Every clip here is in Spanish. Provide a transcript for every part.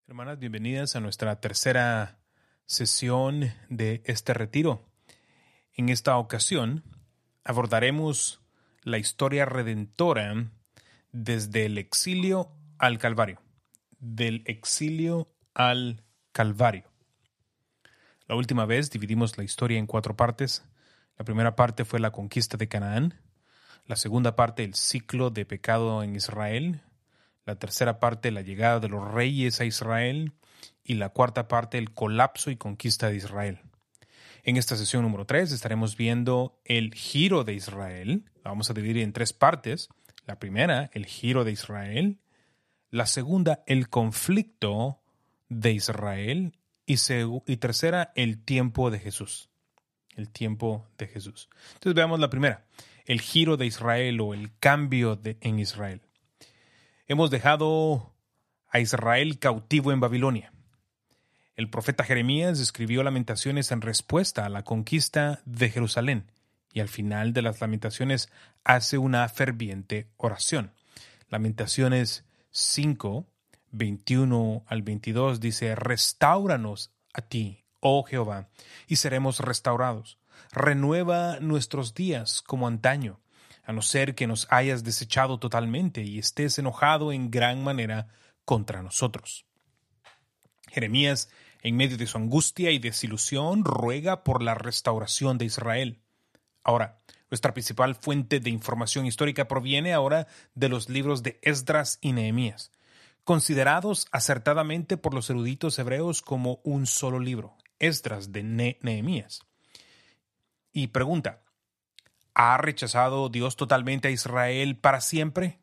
Hermanas, bienvenidas a nuestra tercera sesión de este retiro. En esta ocasión abordaremos la historia redentora desde el exilio al Calvario. Del exilio al Calvario. La última vez dividimos la historia en 4 partes. La primera parte fue la conquista de Canaán. La segunda parte, el ciclo de pecado en Israel. La tercera parte, la llegada de los reyes a Israel. Y la cuarta parte, el colapso y conquista de Israel. En esta sesión número 3 estaremos viendo el giro de Israel. La vamos a dividir en 3 partes. La primera, el giro de Israel. La segunda, el conflicto de Israel. Y tercera, el tiempo de Jesús. El tiempo de Jesús. Entonces veamos la primera, el giro de Israel o el cambio en Israel. Hemos dejado a Israel cautivo en Babilonia. El profeta Jeremías escribió Lamentaciones en respuesta a la conquista de Jerusalén y al final de las Lamentaciones hace una ferviente oración. Lamentaciones 5, 21 al 22 dice: Restáuranos a ti, oh Jehová, y seremos restaurados. Renueva nuestros días como antaño, a no ser que nos hayas desechado totalmente y estés enojado en gran manera contra nosotros. Jeremías, en medio de su angustia y desilusión, ruega por la restauración de Israel. Ahora, nuestra principal fuente de información histórica proviene ahora de los libros de Esdras y Nehemías, considerados acertadamente por los eruditos hebreos como un solo libro, Esdras de Nehemías. Y pregunta: ¿ha rechazado Dios totalmente a Israel para siempre?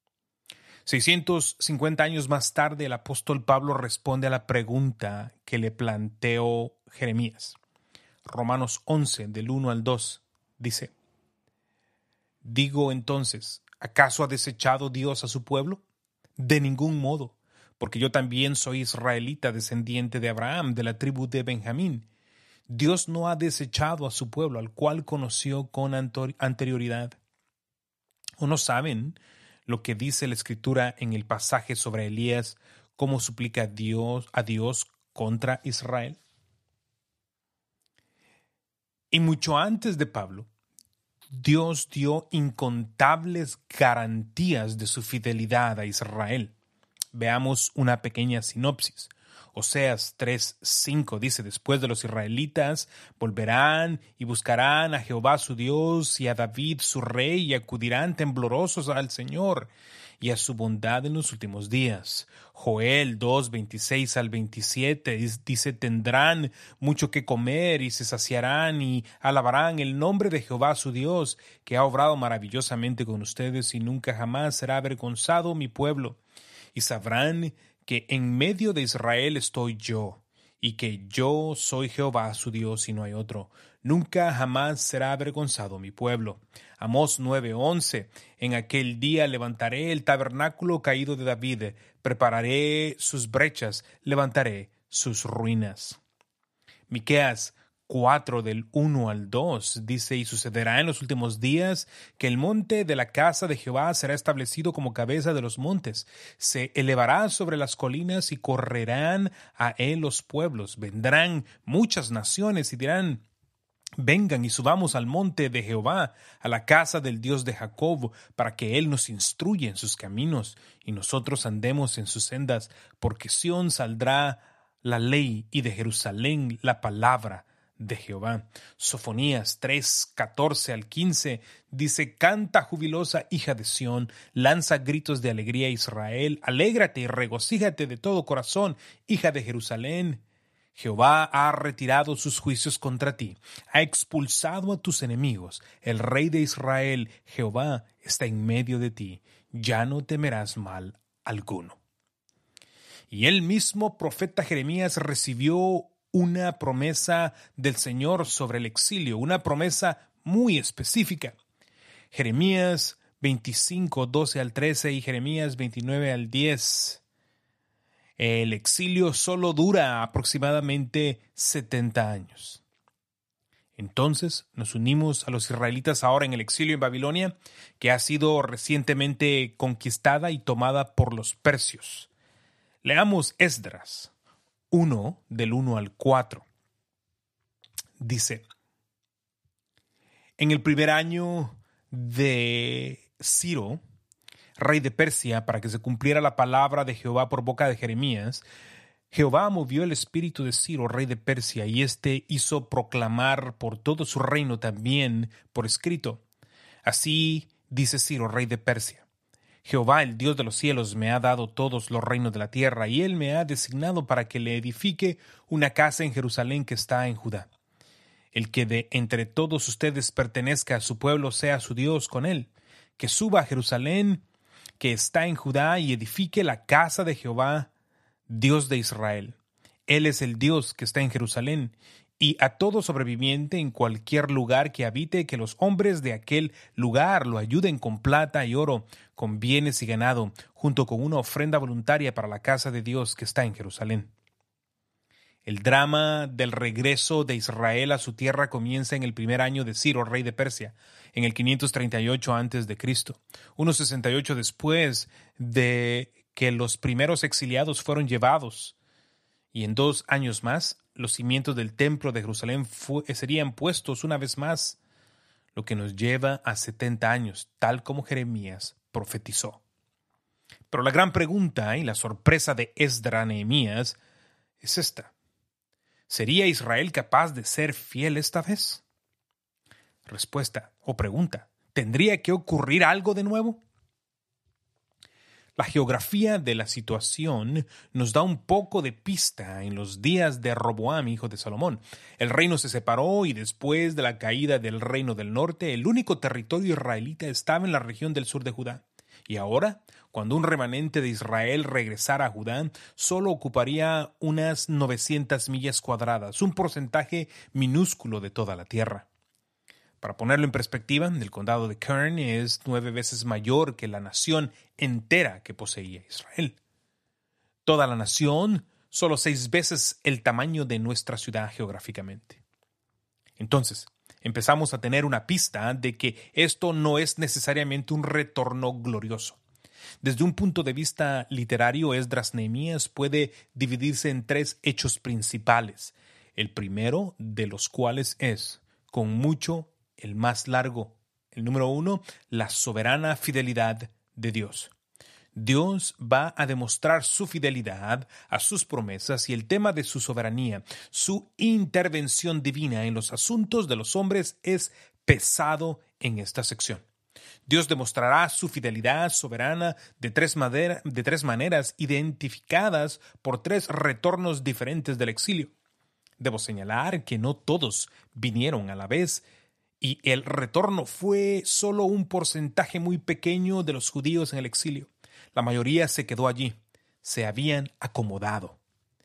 650 años más tarde, el apóstol Pablo responde a la pregunta que le planteó Jeremías. Romanos 11, del 1 al 2, dice: Digo entonces, ¿acaso ha desechado Dios a su pueblo? De ningún modo, porque yo también soy israelita, descendiente de Abraham, de la tribu de Benjamín. Dios no ha desechado a su pueblo, al cual conoció con anterioridad. ¿O no saben lo que dice la Escritura en el pasaje sobre Elías, cómo suplica a Dios contra Israel? Y mucho antes de Pablo, Dios dio incontables garantías de su fidelidad a Israel. Veamos una pequeña sinopsis. Oseas 3:5 dice: Después de los israelitas volverán y buscarán a Jehová su Dios y a David su rey, y acudirán temblorosos al Señor y a su bondad en los últimos días. Joel 2:26 al 27 dice: Tendrán mucho que comer y se saciarán y alabarán el nombre de Jehová su Dios, que ha obrado maravillosamente con ustedes, y nunca jamás será avergonzado mi pueblo. Y sabrán que en medio de Israel estoy yo, y que yo soy Jehová su Dios y no hay otro. Nunca jamás será avergonzado mi pueblo. Amós 9:11. En aquel día levantaré el tabernáculo caído de David, prepararé sus brechas, levantaré sus ruinas. Miqueas 4 del 1 al 2 dice: Y sucederá en los últimos días que el monte de la casa de Jehová será establecido como cabeza de los montes. Se elevará sobre las colinas y correrán a él los pueblos. Vendrán muchas naciones y dirán: Vengan y subamos al monte de Jehová, a la casa del Dios de Jacob, para que él nos instruya en sus caminos y nosotros andemos en sus sendas, porque Sión saldrá la ley y de Jerusalén la palabra de Jehová. Sofonías 3:14 al 15 dice: Canta jubilosa hija de Sión, lanza gritos de alegría Israel, alégrate y regocíjate de todo corazón, hija de Jerusalén. Jehová ha retirado sus juicios contra ti, ha expulsado a tus enemigos. El Rey de Israel, Jehová, está en medio de ti, ya no temerás mal alguno. Y el mismo profeta Jeremías recibió una promesa del Señor sobre el exilio, una promesa muy específica. Jeremías 25, 12 al 13 y Jeremías 29 al 10. El exilio solo dura aproximadamente 70 años. Entonces nos unimos a los israelitas ahora en el exilio en Babilonia, que ha sido recientemente conquistada y tomada por los persios. Leamos Esdras 1, del 1 al 4. Dice: en el primer año de Ciro, rey de Persia, para que se cumpliera la palabra de Jehová por boca de Jeremías, Jehová movió el espíritu de Ciro, rey de Persia, y éste hizo proclamar por todo su reino también por escrito. Así dice Ciro, rey de Persia: Jehová, el Dios de los cielos, me ha dado todos los reinos de la tierra, y él me ha designado para que le edifique una casa en Jerusalén que está en Judá. El que de entre todos ustedes pertenezca a su pueblo sea su Dios con él, que suba a Jerusalén, que está en Judá, y edifique la casa de Jehová, Dios de Israel. Él es el Dios que está en Jerusalén, y a todo sobreviviente en cualquier lugar que habite, que los hombres de aquel lugar lo ayuden con plata y oro, con bienes y ganado, junto con una ofrenda voluntaria para la casa de Dios que está en Jerusalén. El drama del regreso de Israel a su tierra comienza en el primer año de Ciro, rey de Persia, en el 538 a.C., unos 68 después de que los primeros exiliados fueron llevados, y en 2 años más los cimientos del templo de Jerusalén serían puestos una vez más, lo que nos lleva a 70 años, tal como Jeremías profetizó. Pero la gran pregunta y la sorpresa de Esdras Nehemías es esta: ¿sería Israel capaz de ser fiel esta vez? Respuesta o pregunta: ¿tendría que ocurrir algo de nuevo? La geografía de la situación nos da un poco de pista en los días de Roboam, hijo de Salomón. El reino se separó y después de la caída del reino del norte, el único territorio israelita estaba en la región del sur de Judá. Y ahora, cuando un remanente de Israel regresara a Judá, solo ocuparía unas 900 millas cuadradas, un porcentaje minúsculo de toda la tierra. Para ponerlo en perspectiva, el condado de Kern es 9 veces mayor que la nación entera que poseía Israel. Toda la nación, solo 6 veces el tamaño de nuestra ciudad geográficamente. Entonces, empezamos a tener una pista de que esto no es necesariamente un retorno glorioso. Desde un punto de vista literario, Esdras Nehemías puede dividirse en 3 hechos principales, el primero de los cuales es, con mucho, el más largo. El número 1, la soberana fidelidad de Dios. Dios va a demostrar su fidelidad a sus promesas y el tema de su soberanía, su intervención divina en los asuntos de los hombres es pesado en esta sección. Dios demostrará su fidelidad soberana de tres maneras identificadas por 3 retornos diferentes del exilio. Debo señalar que no todos vinieron a la vez, y el retorno fue solo un porcentaje muy pequeño de los judíos en el exilio. La mayoría se quedó allí, se habían acomodado.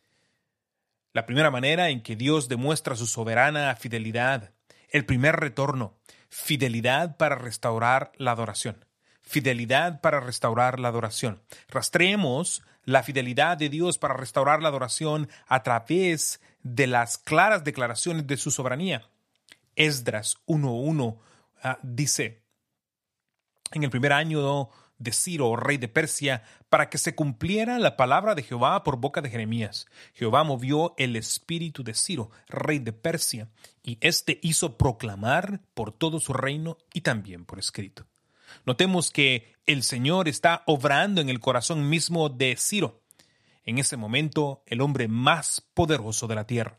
La primera manera en que Dios demuestra su soberana fidelidad, el primer retorno, fidelidad para restaurar la adoración. Fidelidad para restaurar la adoración. Rastreemos la fidelidad de Dios para restaurar la adoración a través de las claras declaraciones de su soberanía. Esdras 1:1 dice: en el primer año de Ciro, rey de Persia, para que se cumpliera la palabra de Jehová por boca de Jeremías, Jehová movió el espíritu de Ciro, rey de Persia, y éste hizo proclamar por todo su reino y también por escrito. Notemos que el Señor está obrando en el corazón mismo de Ciro, en ese momento el hombre más poderoso de la tierra.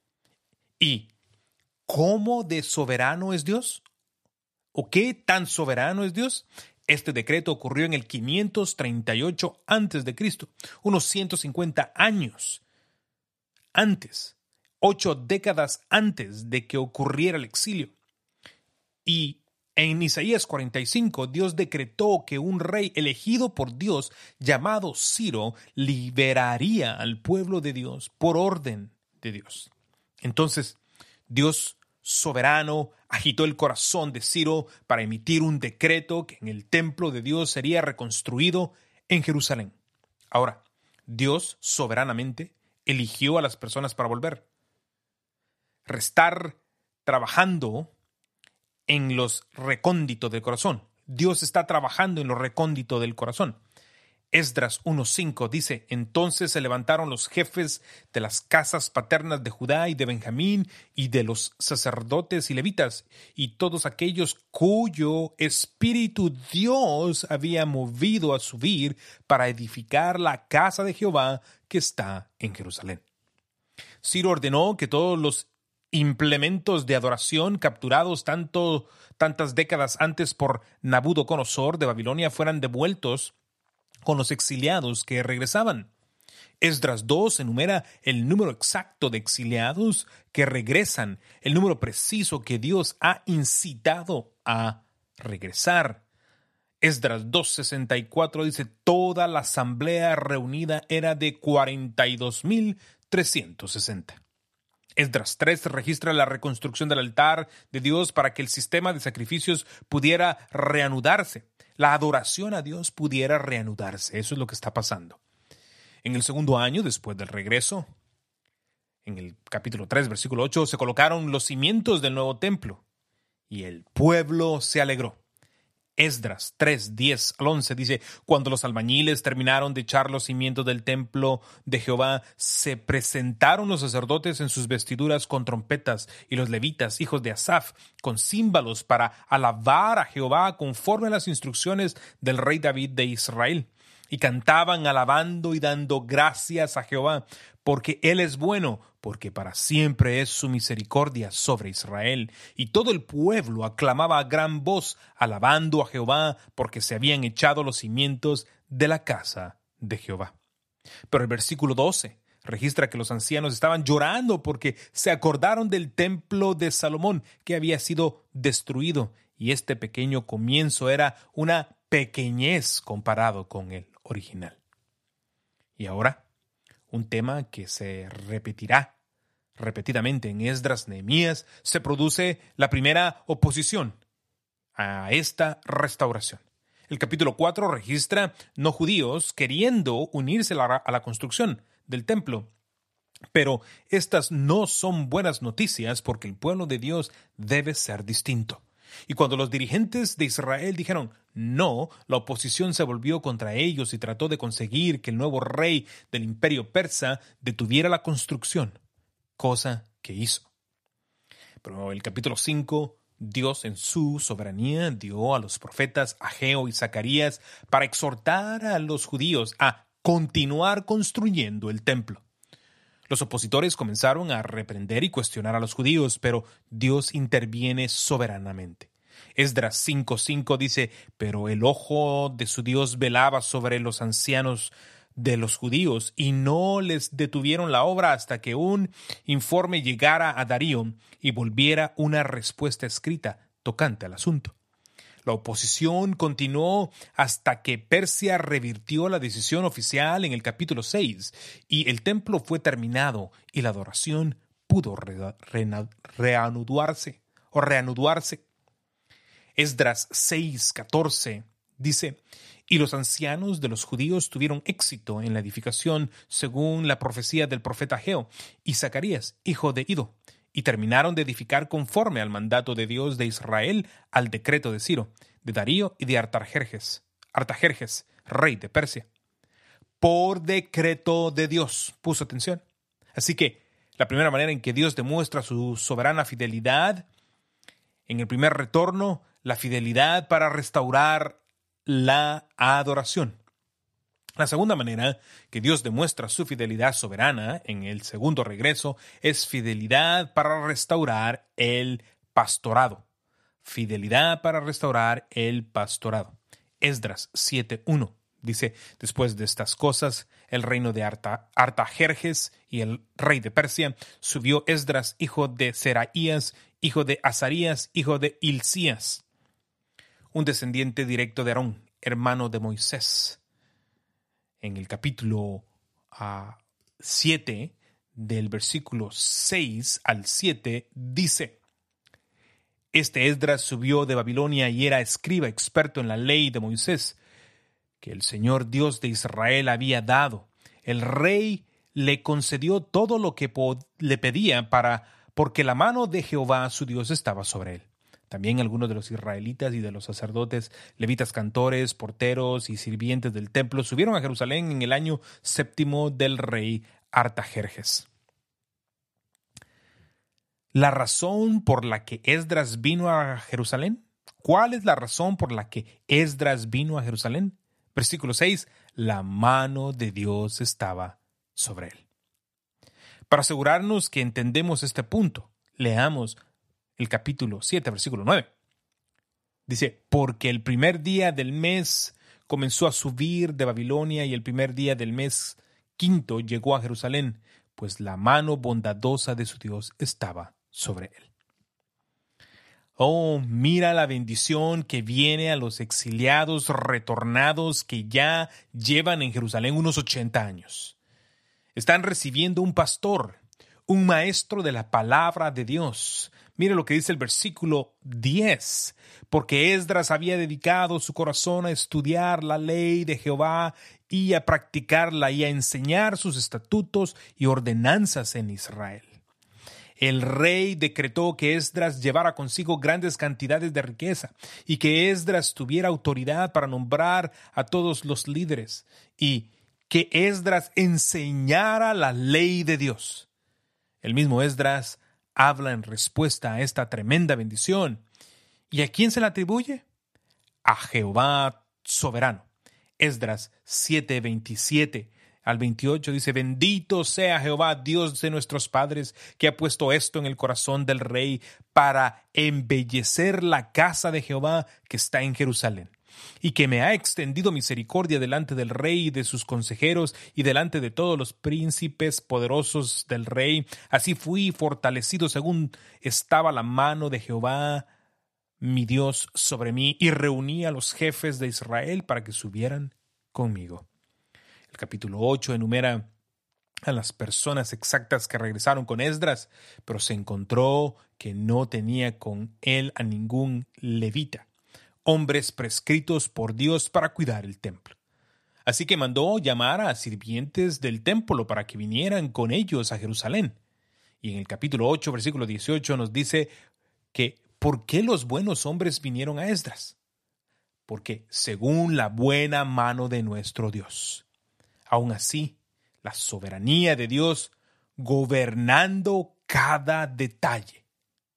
¿Y cómo de soberano es Dios? ¿O qué tan soberano es Dios? Este decreto ocurrió en el 538 a.C., unos 150 años antes, 8 décadas antes de que ocurriera el exilio. Y en Isaías 45, Dios decretó que un rey elegido por Dios, llamado Ciro, liberaría al pueblo de Dios por orden de Dios. Entonces, Dios soberano agitó el corazón de Ciro para emitir un decreto que en el templo de Dios sería reconstruido en Jerusalén. Ahora, Dios soberanamente eligió a las personas para volver. Estar trabajando en los recónditos del corazón. Dios está trabajando en lo recóndito del corazón. Esdras 1:5 dice: entonces se levantaron los jefes de las casas paternas de Judá y de Benjamín y de los sacerdotes y levitas y todos aquellos cuyo espíritu Dios había movido a subir para edificar la casa de Jehová que está en Jerusalén. Ciro ordenó que todos los implementos de adoración capturados tantas décadas antes por Nabucodonosor de Babilonia fueran devueltos con los exiliados que regresaban. Esdras 2 enumera el número exacto de exiliados que regresan, el número preciso que Dios ha incitado a regresar. Esdras 2:64 dice: toda la asamblea reunida era de 42,360. Esdras 3 registra la reconstrucción del altar de Dios para que el sistema de sacrificios pudiera reanudarse. La adoración a Dios pudiera reanudarse. Eso es lo que está pasando. En el segundo año, después del regreso, en el capítulo 3, versículo 8, se colocaron los cimientos del nuevo templo y el pueblo se alegró. Esdras 3, 10 al 11 dice: cuando los albañiles terminaron de echar los cimientos del templo de Jehová, se presentaron los sacerdotes en sus vestiduras con trompetas y los levitas, hijos de Asaf, con címbalos para alabar a Jehová conforme a las instrucciones del rey David de Israel. Y cantaban alabando y dando gracias a Jehová, porque Él es bueno, porque para siempre es su misericordia sobre Israel. Y todo el pueblo aclamaba a gran voz, alabando a Jehová, porque se habían echado los cimientos de la casa de Jehová. Pero el versículo 12 registra que los ancianos estaban llorando porque se acordaron del templo de Salomón, que había sido destruido, y este pequeño comienzo era una pequeñez comparado con el original. Y ahora, un tema que se repetirá repetidamente en Esdras, Nehemías, se produce la primera oposición a esta restauración. El capítulo 4 registra no judíos queriendo unirse a la construcción del templo. Pero estas no son buenas noticias porque el pueblo de Dios debe ser distinto. Y cuando los dirigentes de Israel dijeron no, la oposición se volvió contra ellos y trató de conseguir que el nuevo rey del imperio persa detuviera la construcción, cosa que hizo. Pero el capítulo 5, Dios en su soberanía dio a los profetas Ageo y Zacarías para exhortar a los judíos a continuar construyendo el templo. Los opositores comenzaron a reprender y cuestionar a los judíos, pero Dios interviene soberanamente. Esdras 5:5 dice: pero el ojo de su Dios velaba sobre los ancianos de los judíos y no les detuvieron la obra hasta que un informe llegara a Darío y volviera una respuesta escrita tocante al asunto. La oposición continuó hasta que Persia revirtió la decisión oficial en el capítulo 6 y el templo fue terminado y la adoración pudo reanudarse. Esdras 6:14 dice: y los ancianos de los judíos tuvieron éxito en la edificación según la profecía del profeta Ageo y Zacarías, hijo de Ido, y terminaron de edificar conforme al mandato de Dios de Israel, al decreto de Ciro, de Darío y de Artajerjes, rey de Persia. Por decreto de Dios, puso atención. Así que la primera manera en que Dios demuestra su soberana fidelidad, en el primer retorno, la fidelidad para restaurar la adoración. La segunda manera que Dios demuestra su fidelidad soberana en el segundo regreso es fidelidad para restaurar el pastorado. Fidelidad para restaurar el pastorado. Esdras 7:1 dice: después de estas cosas, el reino de Artajerjes y el rey de Persia, subió Esdras, hijo de Seraías, hijo de Azarías, hijo de Hilcías, un descendiente directo de Aarón, hermano de Moisés. En el capítulo 7, del versículo 6 al 7, dice: este Esdras subió de Babilonia y era escriba experto en la ley de Moisés, que el Señor Dios de Israel había dado. El rey le concedió todo lo que le pedía porque la mano de Jehová su Dios estaba sobre él. También algunos de los israelitas y de los sacerdotes, levitas, cantores, porteros y sirvientes del templo subieron a Jerusalén en el año 7 del rey Artajerjes. La razón por la que Esdras vino a Jerusalén. ¿Cuál es la razón por la que Esdras vino a Jerusalén? Versículo 6. La mano de Dios estaba sobre él. Para asegurarnos que entendemos este punto, leamos el capítulo 7, versículo 9. Dice, porque el primer día del mes comenzó a subir de Babilonia y el primer día del mes 5 llegó a Jerusalén, pues la mano bondadosa de su Dios estaba sobre él. Oh, mira la bendición que viene a los exiliados retornados que ya llevan en Jerusalén unos 80 años. Están recibiendo un pastor, un maestro de la palabra de Dios. Mire lo que dice el versículo 10. Porque Esdras había dedicado su corazón a estudiar la ley de Jehová y a practicarla y a enseñar sus estatutos y ordenanzas en Israel. El rey decretó que Esdras llevara consigo grandes cantidades de riqueza y que Esdras tuviera autoridad para nombrar a todos los líderes y que Esdras enseñara la ley de Dios. El mismo Esdras habla en respuesta a esta tremenda bendición. ¿Y a quién se la atribuye? A Jehová soberano. Esdras 7:27 al 28 dice, bendito sea Jehová, Dios de nuestros padres, que ha puesto esto en el corazón del rey para embellecer la casa de Jehová que está en Jerusalén, y que me ha extendido misericordia delante del rey y de sus consejeros y delante de todos los príncipes poderosos del rey. Así fui fortalecido según estaba la mano de Jehová, mi Dios, sobre mí, y reuní a los jefes de Israel para que subieran conmigo. El capítulo 8 enumera a las personas exactas que regresaron con Esdras, pero se encontró que no tenía con él a ningún levita, hombres prescritos por Dios para cuidar el templo. Así que mandó llamar a sirvientes del templo para que vinieran con ellos a Jerusalén. Y en el capítulo 8, versículo 18 nos dice que ¿por qué los buenos hombres vinieron a Esdras? Porque según la buena mano de nuestro Dios. Aún así, la soberanía de Dios gobernando cada detalle.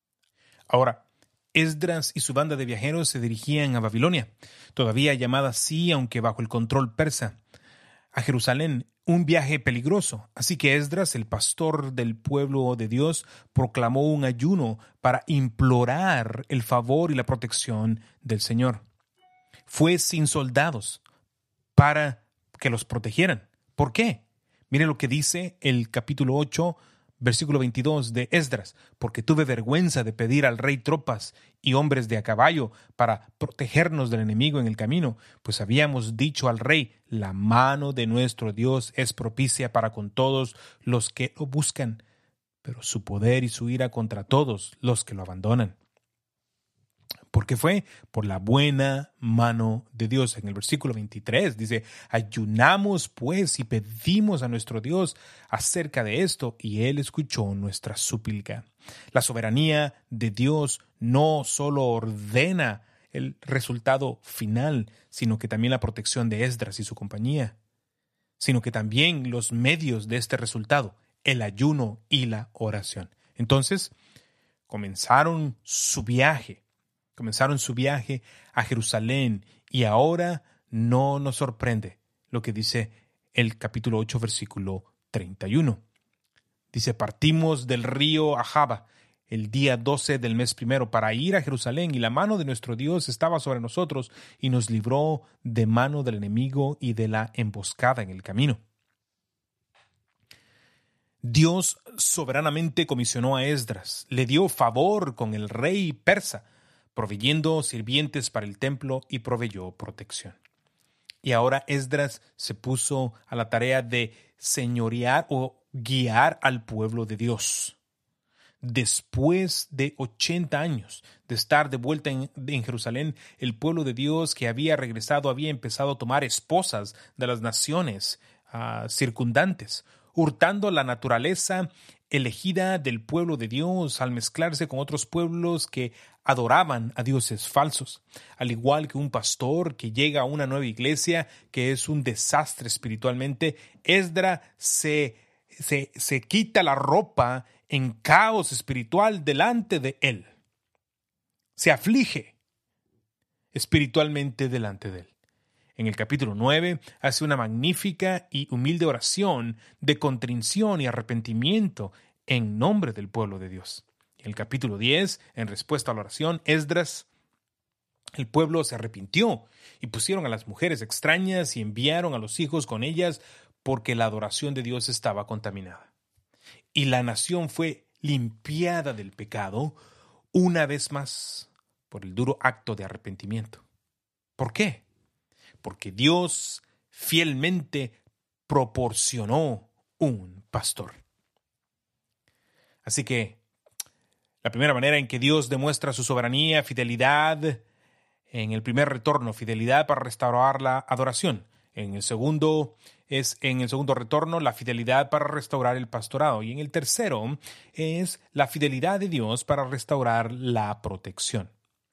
Ahora, Esdras y su banda de viajeros se dirigían a Babilonia, todavía llamada así aunque bajo el control persa, a Jerusalén, un viaje peligroso. Así que Esdras, el pastor del pueblo de Dios, proclamó un ayuno para implorar el favor y la protección del Señor. Fue sin soldados para que los protegieran. ¿Por qué? Mire lo que dice el capítulo 8, versículo 22 de Esdras. Porque tuve vergüenza de pedir al rey tropas y hombres de a caballo para protegernos del enemigo en el camino, pues habíamos dicho al rey, la mano de nuestro Dios es propicia para con todos los que lo buscan, pero su poder y su ira contra todos los que lo abandonan. Porque fue por la buena mano de Dios. En el versículo 23 dice, ayunamos pues y pedimos a nuestro Dios acerca de esto, y Él escuchó nuestra súplica. La soberanía de Dios no solo ordena el resultado final, sino que también la protección de Esdras y su compañía, sino que también los medios de este resultado, el ayuno y la oración. Entonces, comenzaron su viaje a Jerusalén y ahora no nos sorprende lo que dice el capítulo 8, versículo 31. Dice, partimos del río Ahava el día 12 del mes primero para ir a Jerusalén y la mano de nuestro Dios estaba sobre nosotros y nos libró de mano del enemigo y de la emboscada en el camino. Dios soberanamente comisionó a Esdras, le dio favor con el rey persa, proveyendo sirvientes para el templo y proveyó protección. Y ahora Esdras se puso a la tarea de señorear o guiar al pueblo de Dios. Después de 80 años de estar de vuelta en Jerusalén, el pueblo de Dios que había regresado había empezado a tomar esposas de las naciones circundantes, hurtando la naturaleza elegida del pueblo de Dios al mezclarse con otros pueblos que adoraban a dioses falsos. Al igual que un pastor que llega a una nueva iglesia que es un desastre espiritualmente, Esdras se quita la ropa en caos espiritual delante de él. Se aflige espiritualmente delante de él. En el capítulo 9 hace una magnífica y humilde oración de contrición y arrepentimiento en nombre del pueblo de Dios. En el capítulo 10, en respuesta a la oración, Esdras, el pueblo se arrepintió y pusieron a las mujeres extrañas y enviaron a los hijos con ellas porque la adoración de Dios estaba contaminada. Y la nación fue limpiada del pecado una vez más por el duro acto de arrepentimiento. ¿Por qué? Porque Dios fielmente proporcionó un pastor. Así que la primera manera en que Dios demuestra su soberanía, fidelidad, en el primer retorno, fidelidad para restaurar la adoración. En el segundo retorno, la fidelidad para restaurar el pastorado. Y en el tercero es la fidelidad de Dios para restaurar la protección.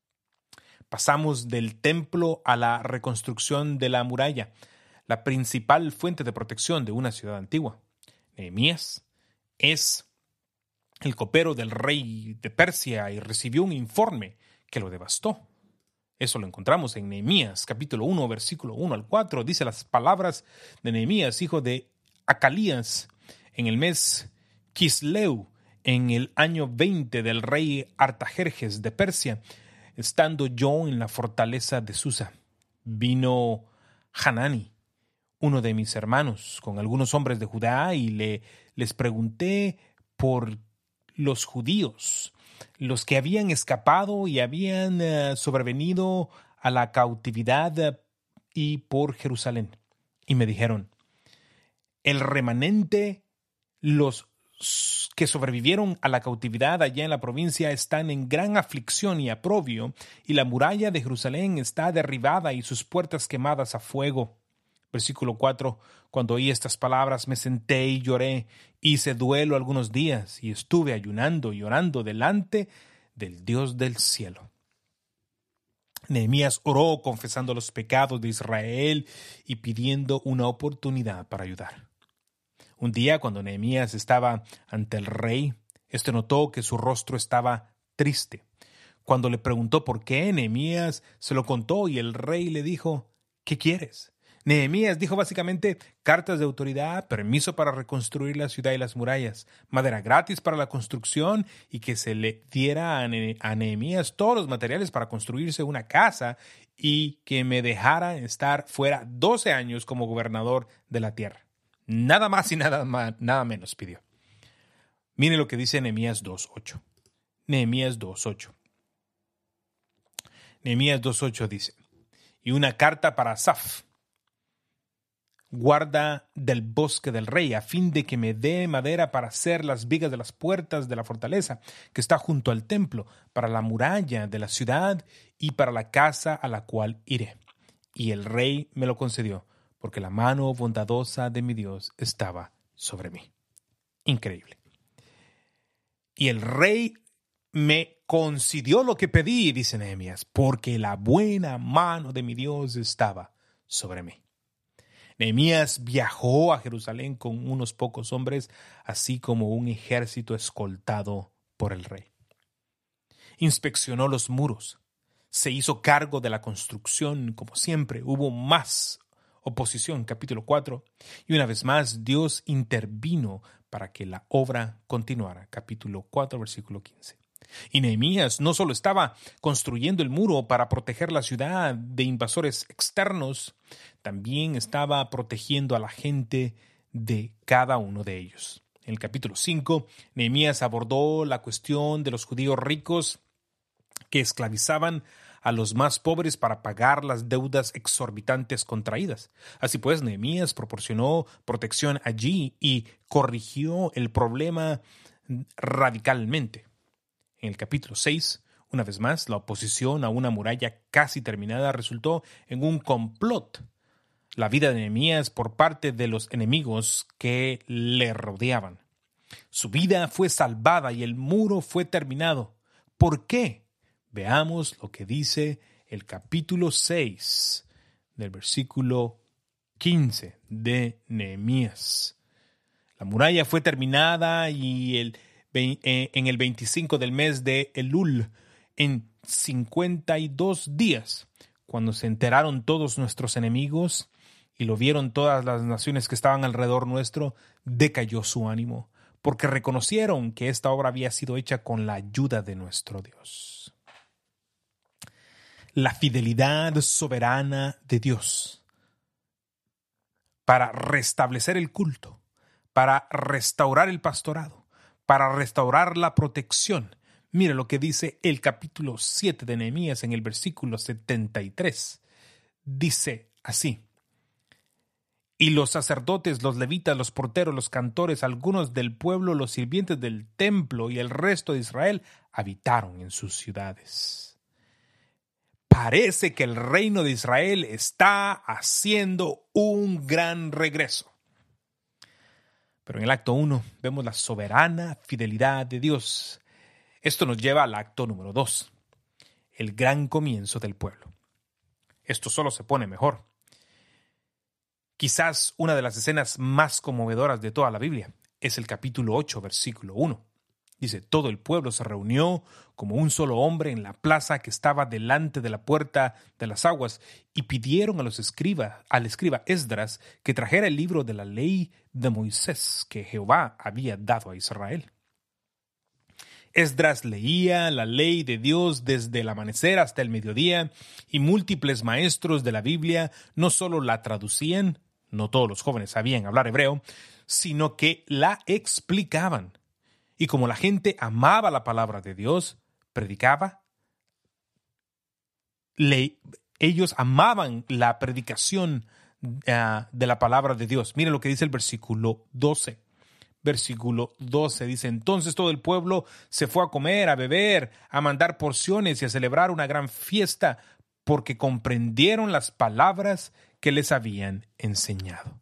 Pasamos del templo a la reconstrucción de la muralla, la principal fuente de protección de una ciudad antigua. Nehemías es el copero del rey de Persia y recibió un informe que lo devastó. Eso lo encontramos en Nehemías, capítulo 1, versículo 1 al 4. Dice las palabras de Nehemías, hijo de Acalías, en el mes Quisleu, en el año 20 del rey Artajerjes de Persia. Estando yo en la fortaleza de Susa, vino Hanani, uno de mis hermanos, con algunos hombres de Judá, y les pregunté por los judíos, los que habían escapado y habían sobrevenido a la cautividad y por Jerusalén. Y me dijeron, el remanente, los que sobrevivieron a la cautividad allá en la provincia están en gran aflicción y aprobio, y la muralla de Jerusalén está derribada y sus puertas quemadas a fuego. Versículo 4. Cuando oí estas palabras me senté y lloré, hice duelo algunos días y estuve ayunando y orando delante del Dios del cielo. Nehemías oró confesando los pecados de Israel y pidiendo una oportunidad para ayudar. Un día, cuando Nehemías estaba ante el rey, éste notó que su rostro estaba triste. Cuando le preguntó por qué, Nehemías se lo contó y el rey le dijo, ¿qué quieres? Nehemías dijo básicamente cartas de autoridad, permiso para reconstruir la ciudad y las murallas, madera gratis para la construcción y que se le diera a Nehemías todos los materiales para construirse una casa y que me dejara estar fuera 12 años como gobernador de la tierra. Nada más y nada menos pidió. Mire lo que dice Nehemías 2.8. Nehemías 2.8. Nehemías 2.8 dice, y una carta para Asaf, guarda del bosque del rey, a fin de que me dé madera para hacer las vigas de las puertas de la fortaleza que está junto al templo, para la muralla de la ciudad y para la casa a la cual iré. Y el rey me lo concedió, porque la mano bondadosa de mi Dios estaba sobre mí. Increíble. Y el rey me concedió lo que pedí, dice Nehemías, porque la buena mano de mi Dios estaba sobre mí. Nehemías viajó a Jerusalén con unos pocos hombres, así como un ejército escoltado por el rey. Inspeccionó los muros, se hizo cargo de la construcción, como siempre, hubo más oposición, capítulo 4, y una vez más Dios intervino para que la obra continuara, capítulo 4, versículo 15. Y Nehemías no solo estaba construyendo el muro para proteger la ciudad de invasores externos, también estaba protegiendo a la gente de cada uno de ellos. En el capítulo 5, Nehemías abordó la cuestión de los judíos ricos que esclavizaban a los más pobres para pagar las deudas exorbitantes contraídas. Así pues, Nehemías proporcionó protección allí y corrigió el problema radicalmente. En el capítulo 6, una vez más, la oposición a una muralla casi terminada resultó en un complot. La vida de Nehemías por parte de los enemigos que le rodeaban. Su vida fue salvada y el muro fue terminado. ¿Por qué? Veamos lo que dice el capítulo 6 del versículo 15 de Nehemías. La muralla fue terminada en el 25 del mes de Elul, en 52 días, cuando se enteraron todos nuestros enemigos y lo vieron todas las naciones que estaban alrededor nuestro, decayó su ánimo, porque reconocieron que esta obra había sido hecha con la ayuda de nuestro Dios. La fidelidad soberana de Dios para restablecer el culto, para restaurar el pastorado, para restaurar la protección. Mire lo que dice el capítulo 7 de Nehemías en el versículo 73. Dice así: y los sacerdotes, los levitas, los porteros, los cantores, algunos del pueblo, los sirvientes del templo y el resto de Israel habitaron en sus ciudades. Parece que el reino de Israel está haciendo un gran regreso. Pero en el acto 1 vemos la soberana fidelidad de Dios. Esto nos lleva al acto número 2, el gran comienzo del pueblo. Esto solo se pone mejor. Quizás una de las escenas más conmovedoras de toda la Biblia es el capítulo 8, versículo 1. Dice: todo el pueblo se reunió como un solo hombre en la plaza que estaba delante de la puerta de las aguas y pidieron al escriba Esdras que trajera el libro de la ley de Moisés que Jehová había dado a Israel. Esdras leía la ley de Dios desde el amanecer hasta el mediodía y múltiples maestros de la Biblia no solo la traducían, no todos los jóvenes sabían hablar hebreo, sino que la explicaban. Y como la gente amaba la palabra de Dios, predicaba, ellos amaban la predicación de la palabra de Dios. Miren lo que dice el versículo 12. Versículo 12 dice: entonces todo el pueblo se fue a comer, a beber, a mandar porciones y a celebrar una gran fiesta, porque comprendieron las palabras que les habían enseñado.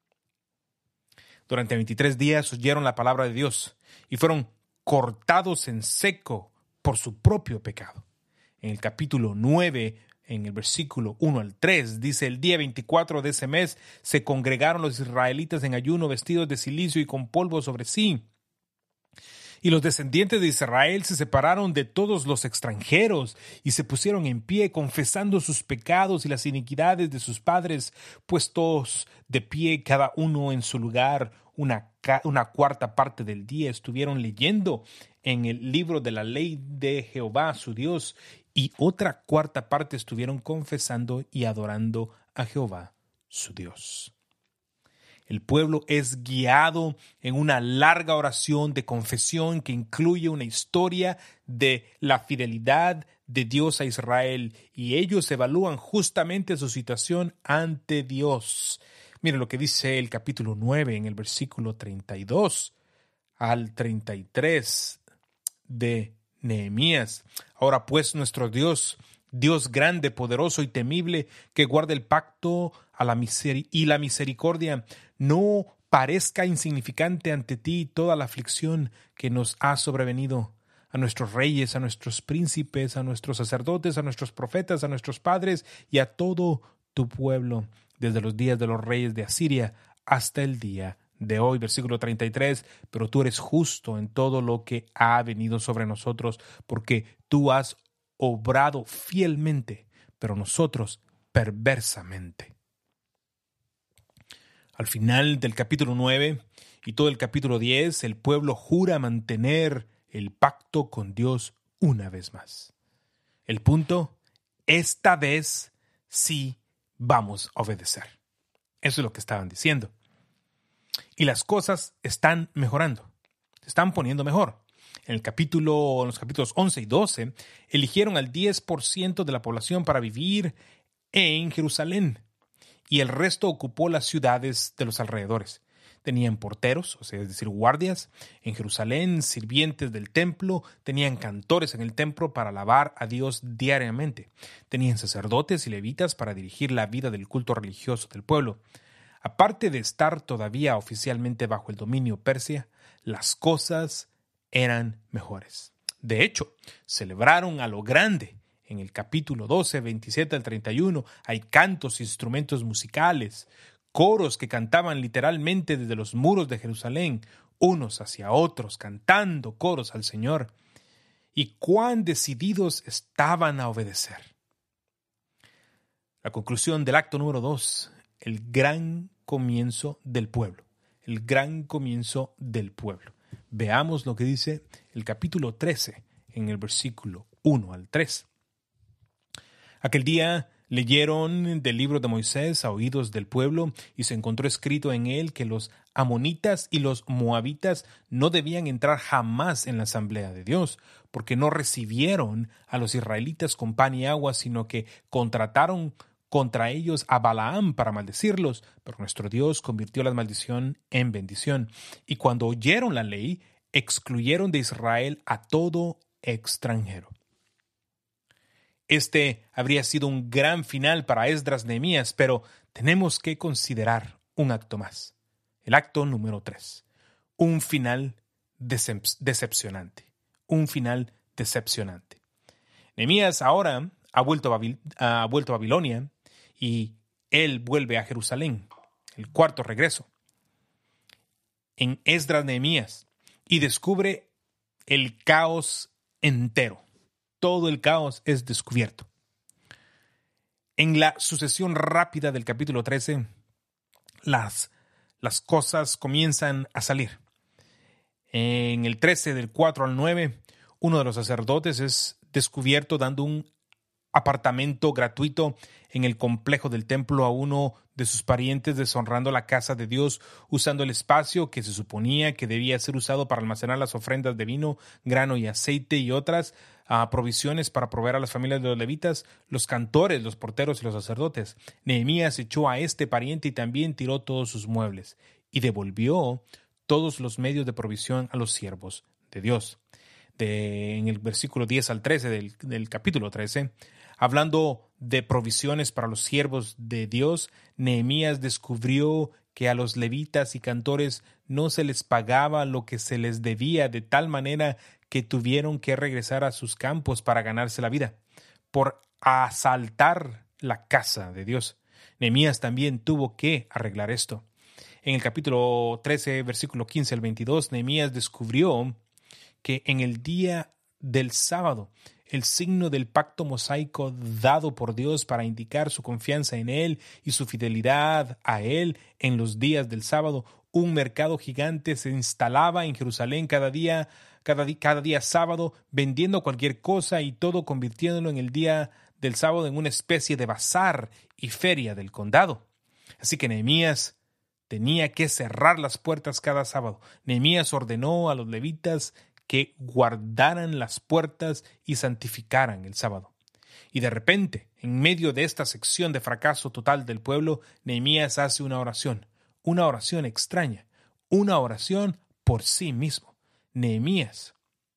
Durante 23 días oyeron la palabra de Dios y fueron cortados en seco por su propio pecado. En el capítulo 9, en el versículo 1 al 3, dice: el día 24 de ese mes se congregaron los israelitas en ayuno, vestidos de cilicio y con polvo sobre sí. Y los descendientes de Israel se separaron de todos los extranjeros y se pusieron en pie, confesando sus pecados y las iniquidades de sus padres, puestos de pie cada uno en su lugar. Una cuarta parte del día estuvieron leyendo en el libro de la ley de Jehová su Dios, y otra cuarta parte estuvieron confesando y adorando a Jehová su Dios. El pueblo es guiado en una larga oración de confesión que incluye una historia de la fidelidad de Dios a Israel, y ellos evalúan justamente su situación ante Dios. Miren lo que dice el capítulo 9 en el versículo 32 al 33 de Nehemías. Ahora pues nuestro Dios, Dios grande, poderoso y temible, que guarda el pacto y la misericordia, no parezca insignificante ante ti toda la aflicción que nos ha sobrevenido, a nuestros reyes, a nuestros príncipes, a nuestros sacerdotes, a nuestros profetas, a nuestros padres y a todo tu pueblo, desde los días de los reyes de Asiria hasta el día de hoy. Versículo 33, pero tú eres justo en todo lo que ha venido sobre nosotros, porque tú has obrado fielmente, pero nosotros perversamente. Al final del capítulo 9 y todo el capítulo 10, el pueblo jura mantener el pacto con Dios una vez más. El punto: esta vez sí vamos a obedecer. Eso es lo que estaban diciendo. Y las cosas están mejorando, se están poniendo mejor. En los capítulos 11 y 12, eligieron al 10% de la población para vivir en Jerusalén, y el resto ocupó las ciudades de los alrededores. Tenían porteros, o sea, es decir, guardias en Jerusalén, sirvientes del templo, tenían cantores en el templo para alabar a Dios diariamente. Tenían sacerdotes y levitas para dirigir la vida del culto religioso del pueblo. Aparte de estar todavía oficialmente bajo el dominio persia, las cosas eran mejores. De hecho, celebraron a lo grande. En el capítulo 12, 27 al 31, hay cantos, instrumentos musicales, coros que cantaban literalmente desde los muros de Jerusalén, unos hacia otros, cantando coros al Señor. Y cuán decididos estaban a obedecer. La conclusión del acto número 2, el gran comienzo del pueblo. El gran comienzo del pueblo. Veamos lo que dice el capítulo 13 en el versículo 1 al 3. Aquel día leyeron del libro de Moisés a oídos del pueblo y se encontró escrito en él que los amonitas y los moabitas no debían entrar jamás en la asamblea de Dios, porque no recibieron a los israelitas con pan y agua, sino que contrataron contra ellos a Balaam para maldecirlos, pero nuestro Dios convirtió la maldición en bendición. Y cuando oyeron la ley, excluyeron de Israel a todo extranjero. Este habría sido un gran final para Esdras Nehemías, pero tenemos que considerar un acto más. El acto número 3. Un final decepcionante. Un final decepcionante. Nehemías ahora ha vuelto a Babilonia y él vuelve a Jerusalén, el cuarto regreso, en Esdras Nehemías, y descubre el caos entero. Todo el caos es descubierto. En la sucesión rápida del capítulo 13, las cosas comienzan a salir. En el 13, del 4 al 9, uno de los sacerdotes es descubierto dando un apartamento gratuito en el complejo del templo a uno de sus parientes, deshonrando la casa de Dios, usando el espacio que se suponía que debía ser usado para almacenar las ofrendas de vino, grano y aceite y otras provisiones para proveer a las familias de los levitas, los cantores, los porteros y los sacerdotes. Nehemías echó a este pariente y también tiró todos sus muebles y devolvió todos los medios de provisión a los siervos de Dios. En el versículo 10 al 13 del capítulo 13, hablando de provisiones para los siervos de Dios, Nehemías descubrió que a los levitas y cantores no se les pagaba lo que se les debía, de tal manera que tuvieron que regresar a sus campos para ganarse la vida, por asaltar la casa de Dios. Nehemías también tuvo que arreglar esto. En el capítulo 13, versículo 15 al 22, Nehemías descubrió que en el día del sábado, el signo del pacto mosaico dado por Dios para indicar su confianza en Él y su fidelidad a Él en los días del sábado, un mercado gigante se instalaba en Jerusalén cada día sábado, vendiendo cualquier cosa y todo, convirtiéndolo en el día del sábado en una especie de bazar y feria del condado. Así que Nehemías tenía que cerrar las puertas cada sábado. Nehemías ordenó a los levitas que guardaran las puertas y santificaran el sábado. Y de repente, en medio de esta sección de fracaso total del pueblo, Nehemías hace una oración extraña, una oración por sí mismo. Nehemías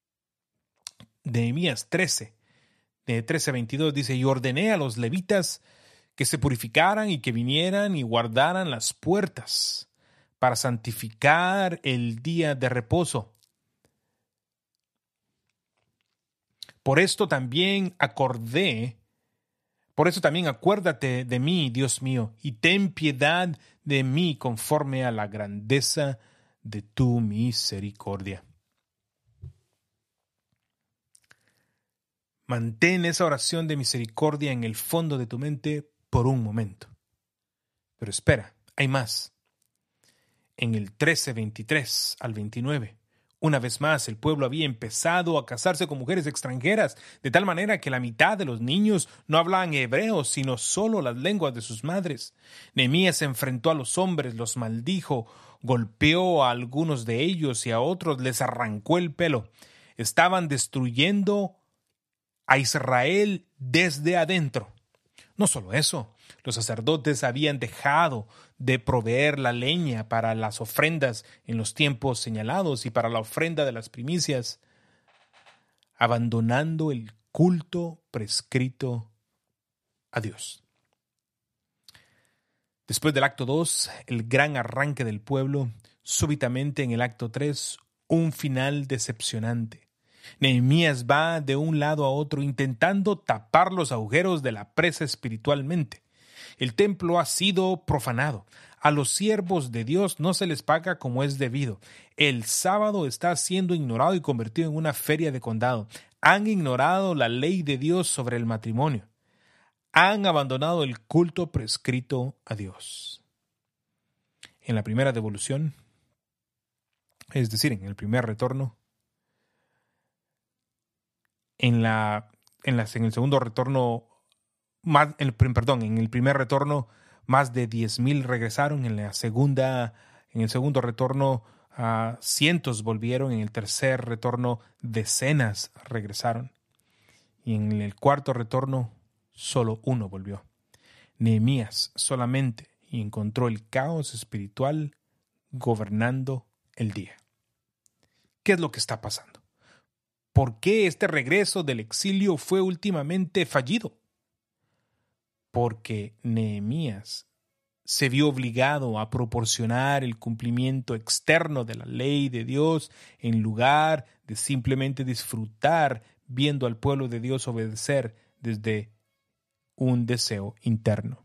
13, de 13:22 dice: y ordené a los levitas que se purificaran y que vinieran y guardaran las puertas para santificar el día de reposo. Por esto también acuérdate de mí, Dios mío, y ten piedad de mí conforme a la grandeza de tu misericordia. Mantén esa oración de misericordia en el fondo de tu mente por un momento. Pero espera, hay más. En el 13:23 al 29, una vez más el pueblo había empezado a casarse con mujeres extranjeras, de tal manera que la mitad de los niños no hablaban hebreo, sino solo las lenguas de sus madres. Nehemías se enfrentó a los hombres, los maldijo, golpeó a algunos de ellos y a otros les arrancó el pelo. Estaban destruyendo a Israel desde adentro. No solo eso, los sacerdotes habían dejado de proveer la leña para las ofrendas en los tiempos señalados y para la ofrenda de las primicias, abandonando el culto prescrito a Dios. Después del acto 2, el gran arranque del pueblo, súbitamente en el acto 3, un final decepcionante. Nehemías va de un lado a otro intentando tapar los agujeros de la presa espiritualmente. El templo ha sido profanado. A los siervos de Dios no se les paga como es debido. El sábado está siendo ignorado y convertido en una feria de condado. Han ignorado la ley de Dios sobre el matrimonio. Han abandonado el culto prescrito a Dios. En la primera devolución, es decir, en el primer retorno, en el segundo retorno, en el primer retorno, más de 10,000 regresaron. En el segundo retorno, cientos volvieron. En el tercer retorno, decenas regresaron. Y en el cuarto retorno, solo uno volvió. Nehemías solamente, y encontró el caos espiritual gobernando el día. ¿Qué es lo que está pasando? ¿Por qué este regreso del exilio fue últimamente fallido? Porque Nehemías se vio obligado a proporcionar el cumplimiento externo de la ley de Dios en lugar de simplemente disfrutar viendo al pueblo de Dios obedecer desde un deseo interno.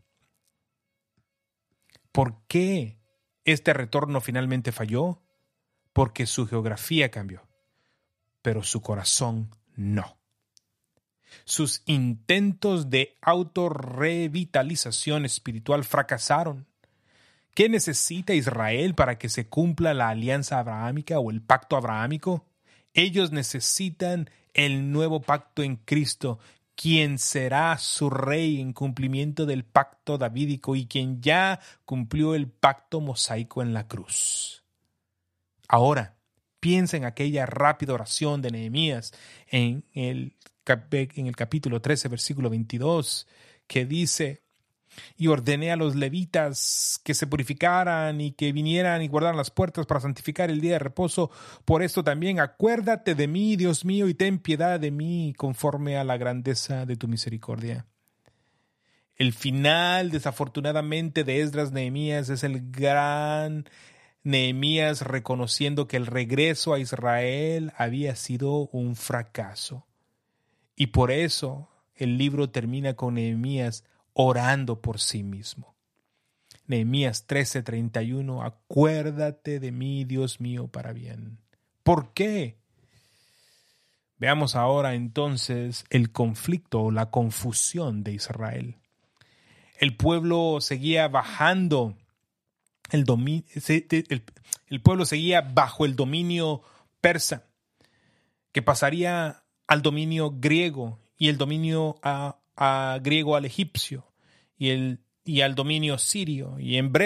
¿Por qué este retorno finalmente falló? Porque su geografía cambió, pero su corazón no. Sus intentos de autorrevitalización espiritual fracasaron. ¿Qué necesita Israel para que se cumpla la alianza abrahámica o el pacto abrahámico? Ellos necesitan el nuevo pacto en Cristo, quien será su rey en cumplimiento del pacto davídico y quien ya cumplió el pacto mosaico en la cruz. Ahora, piensa en aquella rápida oración de Nehemías en el capítulo 13, versículo 22, que dice: y ordené a los levitas que se purificaran y que vinieran y guardaran las puertas para santificar el día de reposo. Por esto también acuérdate de mí, Dios mío, y ten piedad de mí conforme a la grandeza de tu misericordia. El final, desafortunadamente, de Esdras Nehemías es el gran Nehemías reconociendo que el regreso a Israel había sido un fracaso. Y por eso el libro termina con Nehemías orando por sí mismo. Nehemías 13:31, acuérdate de mí, Dios mío, para bien. ¿Por qué? Veamos ahora entonces el conflicto o la confusión de Israel. El pueblo seguía bajando el pueblo seguía bajo el dominio persa, que pasaría al dominio griego y el dominio griego al egipcio y al dominio sirio, y en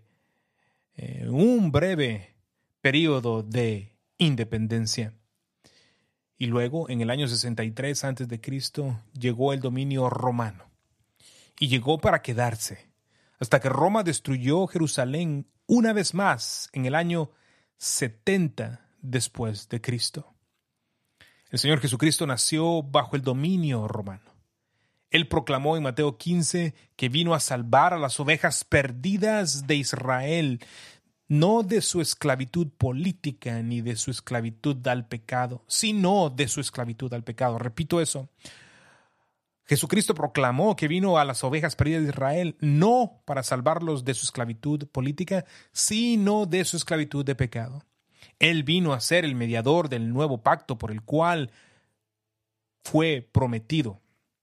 un breve periodo de independencia. Y luego, en el año 63 a.C., llegó el dominio romano. Y llegó para quedarse, hasta que Roma destruyó Jerusalén una vez más en el año 70 después de Cristo. El Señor Jesucristo nació bajo el dominio romano. Él proclamó en Mateo 15 que vino a salvar a las ovejas perdidas de Israel, no de su esclavitud política ni de su esclavitud al pecado, sino de su esclavitud al pecado. Repito eso. Jesucristo proclamó que vino a las ovejas perdidas de Israel no para salvarlos de su esclavitud política, sino de su esclavitud de pecado. Él vino a ser el mediador del nuevo pacto por el cual fue prometido.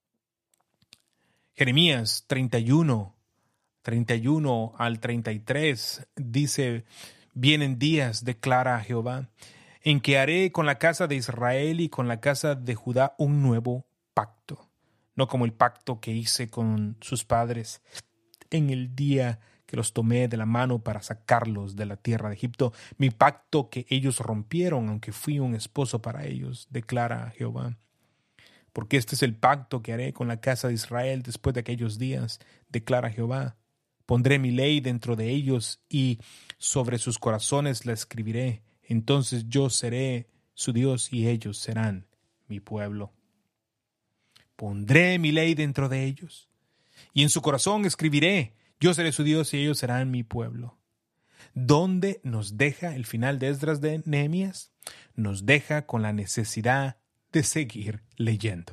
Jeremías 31 al 33 dice: vienen días, declara Jehová, en que haré con la casa de Israel y con la casa de Judá un nuevo pacto, no como el pacto que hice con sus padres en el día que los tomé de la mano para sacarlos de la tierra de Egipto, mi pacto que ellos rompieron, aunque fui un esposo para ellos, declara Jehová. Porque este es el pacto que haré con la casa de Israel después de aquellos días, declara Jehová. Pondré mi ley dentro de ellos y sobre sus corazones la escribiré. Entonces yo seré su Dios y ellos serán mi pueblo. Pondré mi ley dentro de ellos y en su corazón escribiré. Yo seré su Dios y ellos serán mi pueblo. ¿Dónde nos deja el final de Esdras de Nehemías? nos deja con la necesidad de seguir leyendo.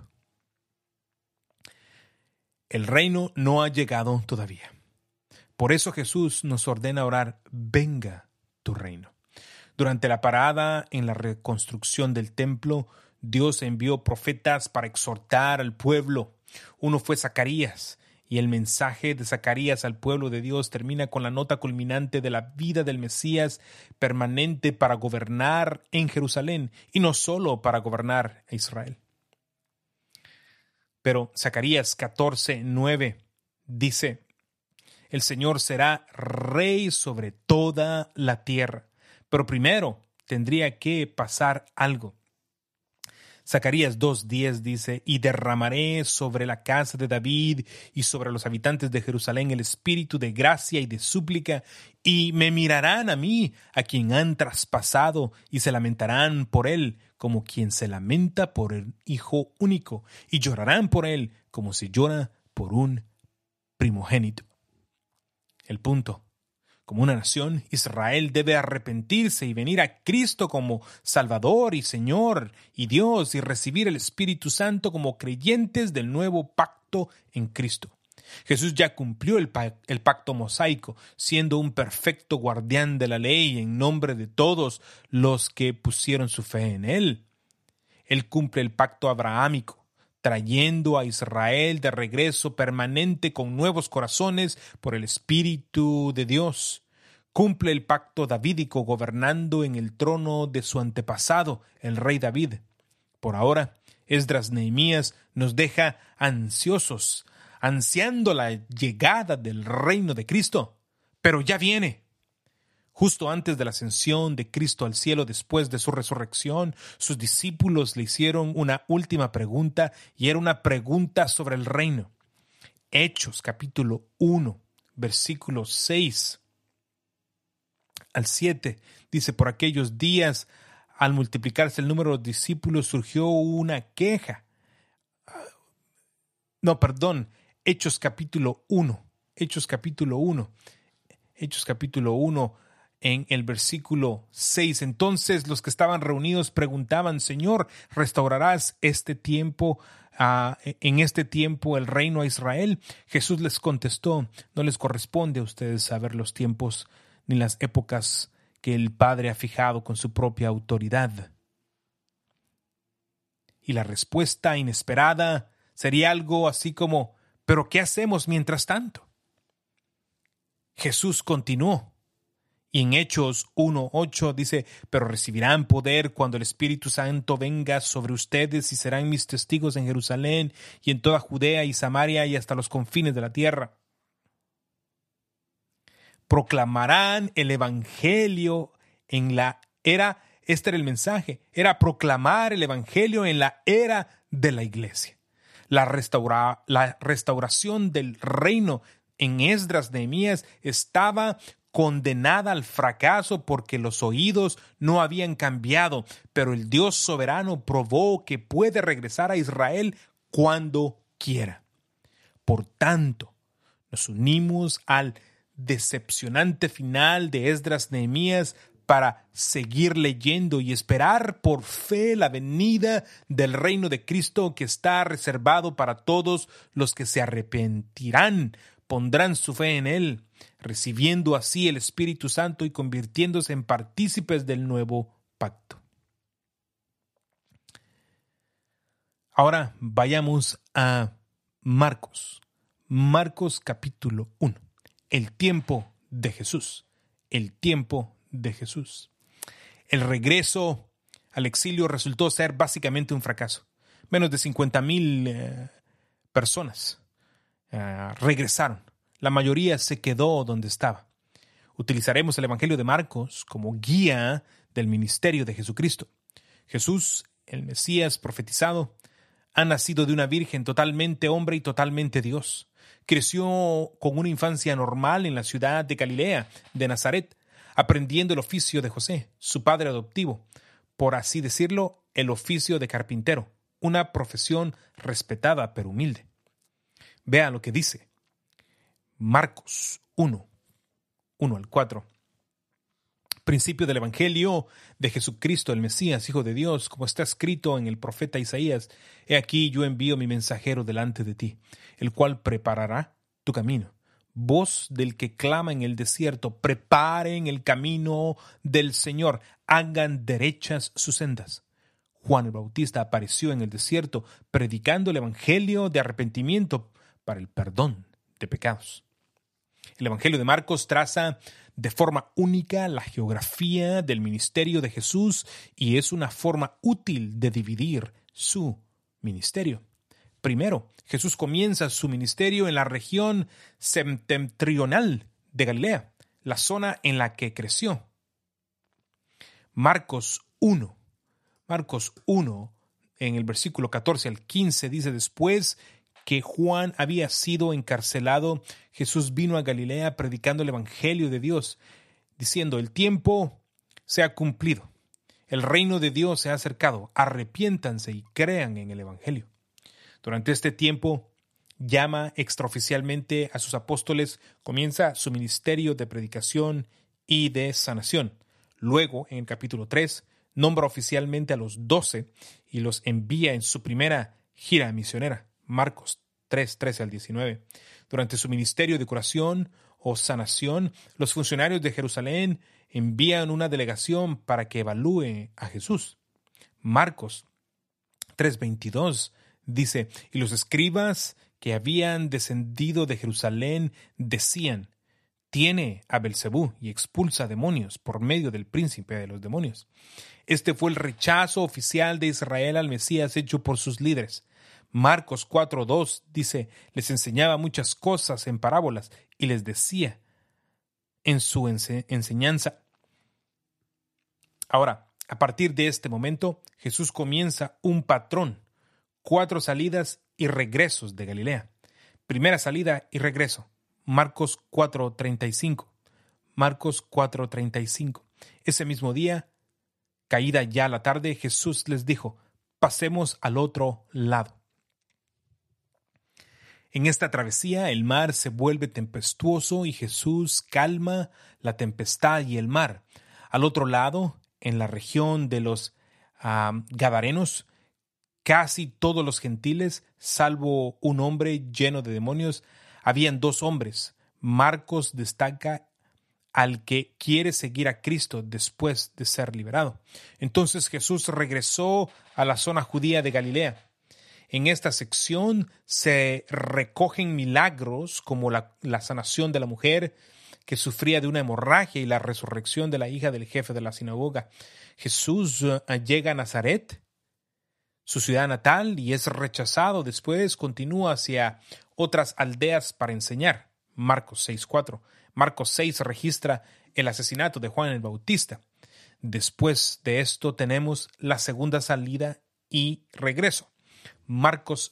El reino no ha llegado todavía. Por eso Jesús nos ordena orar: venga tu reino. Durante la parada en la reconstrucción del templo, Dios envió profetas para exhortar al pueblo. Uno fue Zacarías, y el mensaje de Zacarías al pueblo de Dios termina con la nota culminante de la vida del Mesías permanente para gobernar en Jerusalén, y no solo para gobernar a Israel. Pero Zacarías 14:9 dice: el Señor será rey sobre toda la tierra. Pero primero tendría que pasar algo. Zacarías 2:10 dice: y derramaré sobre la casa de David y sobre los habitantes de Jerusalén el espíritu de gracia y de súplica, y me mirarán a mí, a quien han traspasado, y se lamentarán por él, como quien se lamenta por el hijo único, y llorarán por él, como se llora por un primogénito. El punto: como una nación, Israel debe arrepentirse y venir a Cristo como Salvador y Señor y Dios, y recibir el Espíritu Santo como creyentes del nuevo pacto en Cristo. Jesús ya cumplió el pacto mosaico, siendo un perfecto guardián de la ley en nombre de todos los que pusieron su fe en Él. Él cumple el pacto abrahámico, trayendo a Israel de regreso permanente con nuevos corazones por el Espíritu de Dios. Cumple el pacto davídico, gobernando en el trono de su antepasado, el rey David. Por ahora, Esdras Nehemías nos deja ansiosos, ansiando la llegada del reino de Cristo. Pero ya viene. Justo antes de la ascensión de Cristo al cielo, después de su resurrección, sus discípulos le hicieron una última pregunta, y era una pregunta sobre el reino. Hechos capítulo 1, versículos 6 al 7, dice: por aquellos días, al multiplicarse el número de discípulos, surgió una queja. Hechos capítulo 1, en el versículo 6. Entonces los que estaban reunidos preguntaban: Señor, ¿restaurarás en este tiempo el reino a Israel? Jesús les contestó: no les corresponde a ustedes saber los tiempos ni las épocas que el Padre ha fijado con su propia autoridad. Y la respuesta inesperada sería algo así como: ¿pero qué hacemos mientras tanto? Jesús continuó. Y en Hechos 1:8 dice: pero recibirán poder cuando el Espíritu Santo venga sobre ustedes, y serán mis testigos en Jerusalén y en toda Judea y Samaria y hasta los confines de la tierra. Proclamarán el evangelio en la era, este era el mensaje, era proclamar el evangelio en la era de la iglesia. La restauración del reino en Esdras Nehemías estaba condenada al fracaso porque los oídos no habían cambiado, pero el Dios soberano probó que puede regresar a Israel cuando quiera. Por tanto, nos unimos al decepcionante final de Esdras Nehemías para seguir leyendo y esperar por fe la venida del reino de Cristo, que está reservado para todos los que se arrepentirán, pondrán su fe en Él, recibiendo así el Espíritu Santo y convirtiéndose en partícipes del nuevo pacto. Ahora vayamos a Marcos capítulo 1. El tiempo de Jesús. El regreso al exilio resultó ser básicamente un fracaso. Menos de 50,000 personas regresaron. La mayoría se quedó donde estaba. Utilizaremos el Evangelio de Marcos como guía del ministerio de Jesucristo. Jesús, el Mesías profetizado, ha nacido de una virgen, totalmente hombre y totalmente Dios. Creció con una infancia normal en la ciudad de Galilea, de Nazaret, aprendiendo el oficio de José, su padre adoptivo, por así decirlo, el oficio de carpintero, una profesión respetada pero humilde. Vea lo que dice Marcos 1, 1 al 4. principio del Evangelio de Jesucristo, el Mesías, Hijo de Dios, como está escrito en el profeta Isaías: He aquí yo envío mi mensajero delante de ti, el cual preparará tu camino. Voz del que clama en el desierto: preparen el camino del Señor, hagan derechas sus sendas. Juan el Bautista apareció en el desierto predicando el Evangelio de arrepentimiento para el perdón de pecados. El Evangelio de Marcos traza de forma única la geografía del ministerio de Jesús y es una forma útil de dividir su ministerio. Primero, Jesús comienza su ministerio en la región septentrional de Galilea, la zona en la que creció. Marcos 1, en el versículo 14 al 15, dice: después que Juan había sido encarcelado, Jesús vino a Galilea predicando el Evangelio de Dios, diciendo: el tiempo se ha cumplido, el reino de Dios se ha acercado, arrepiéntanse y crean en el Evangelio. Durante este tiempo llama extraoficialmente a sus apóstoles, comienza su ministerio de predicación y de sanación. Luego, en el capítulo 3, nombra oficialmente a los 12 y los envía en su primera gira misionera. Marcos 3, 13 al 19. Durante su ministerio de curación o sanación, los funcionarios de Jerusalén envían una delegación para que evalúe a Jesús. Marcos 3:22 dice: y los escribas que habían descendido de Jerusalén decían: tiene a Belcebú y expulsa demonios por medio del príncipe de los demonios. Este fue el rechazo oficial de Israel al Mesías hecho por sus líderes. Marcos 4:2 dice: les enseñaba muchas cosas en parábolas y les decía en su enseñanza. Ahora, a partir de este momento, Jesús comienza un patrón: 4 salidas y regresos de Galilea. Primera salida y regreso, Marcos 4:35. Marcos 4:35. Ese mismo día, caída ya la tarde, Jesús les dijo: pasemos al otro lado. En esta travesía el mar se vuelve tempestuoso y Jesús calma la tempestad y el mar. Al otro lado, en la región de los Gadarenos, casi todos los gentiles, salvo un hombre lleno de demonios, habían 2 hombres. Marcos destaca al que quiere seguir a Cristo después de ser liberado. Entonces Jesús regresó a la zona judía de Galilea. En esta sección se recogen milagros como la sanación de la mujer que sufría de una hemorragia y la resurrección de la hija del jefe de la sinagoga. Jesús llega a Nazaret, su ciudad natal, y es rechazado. Después continúa hacia otras aldeas para enseñar. Marcos 6:4. Marcos 6 registra el asesinato de Juan el Bautista. Después de esto tenemos la segunda salida y regreso. Marcos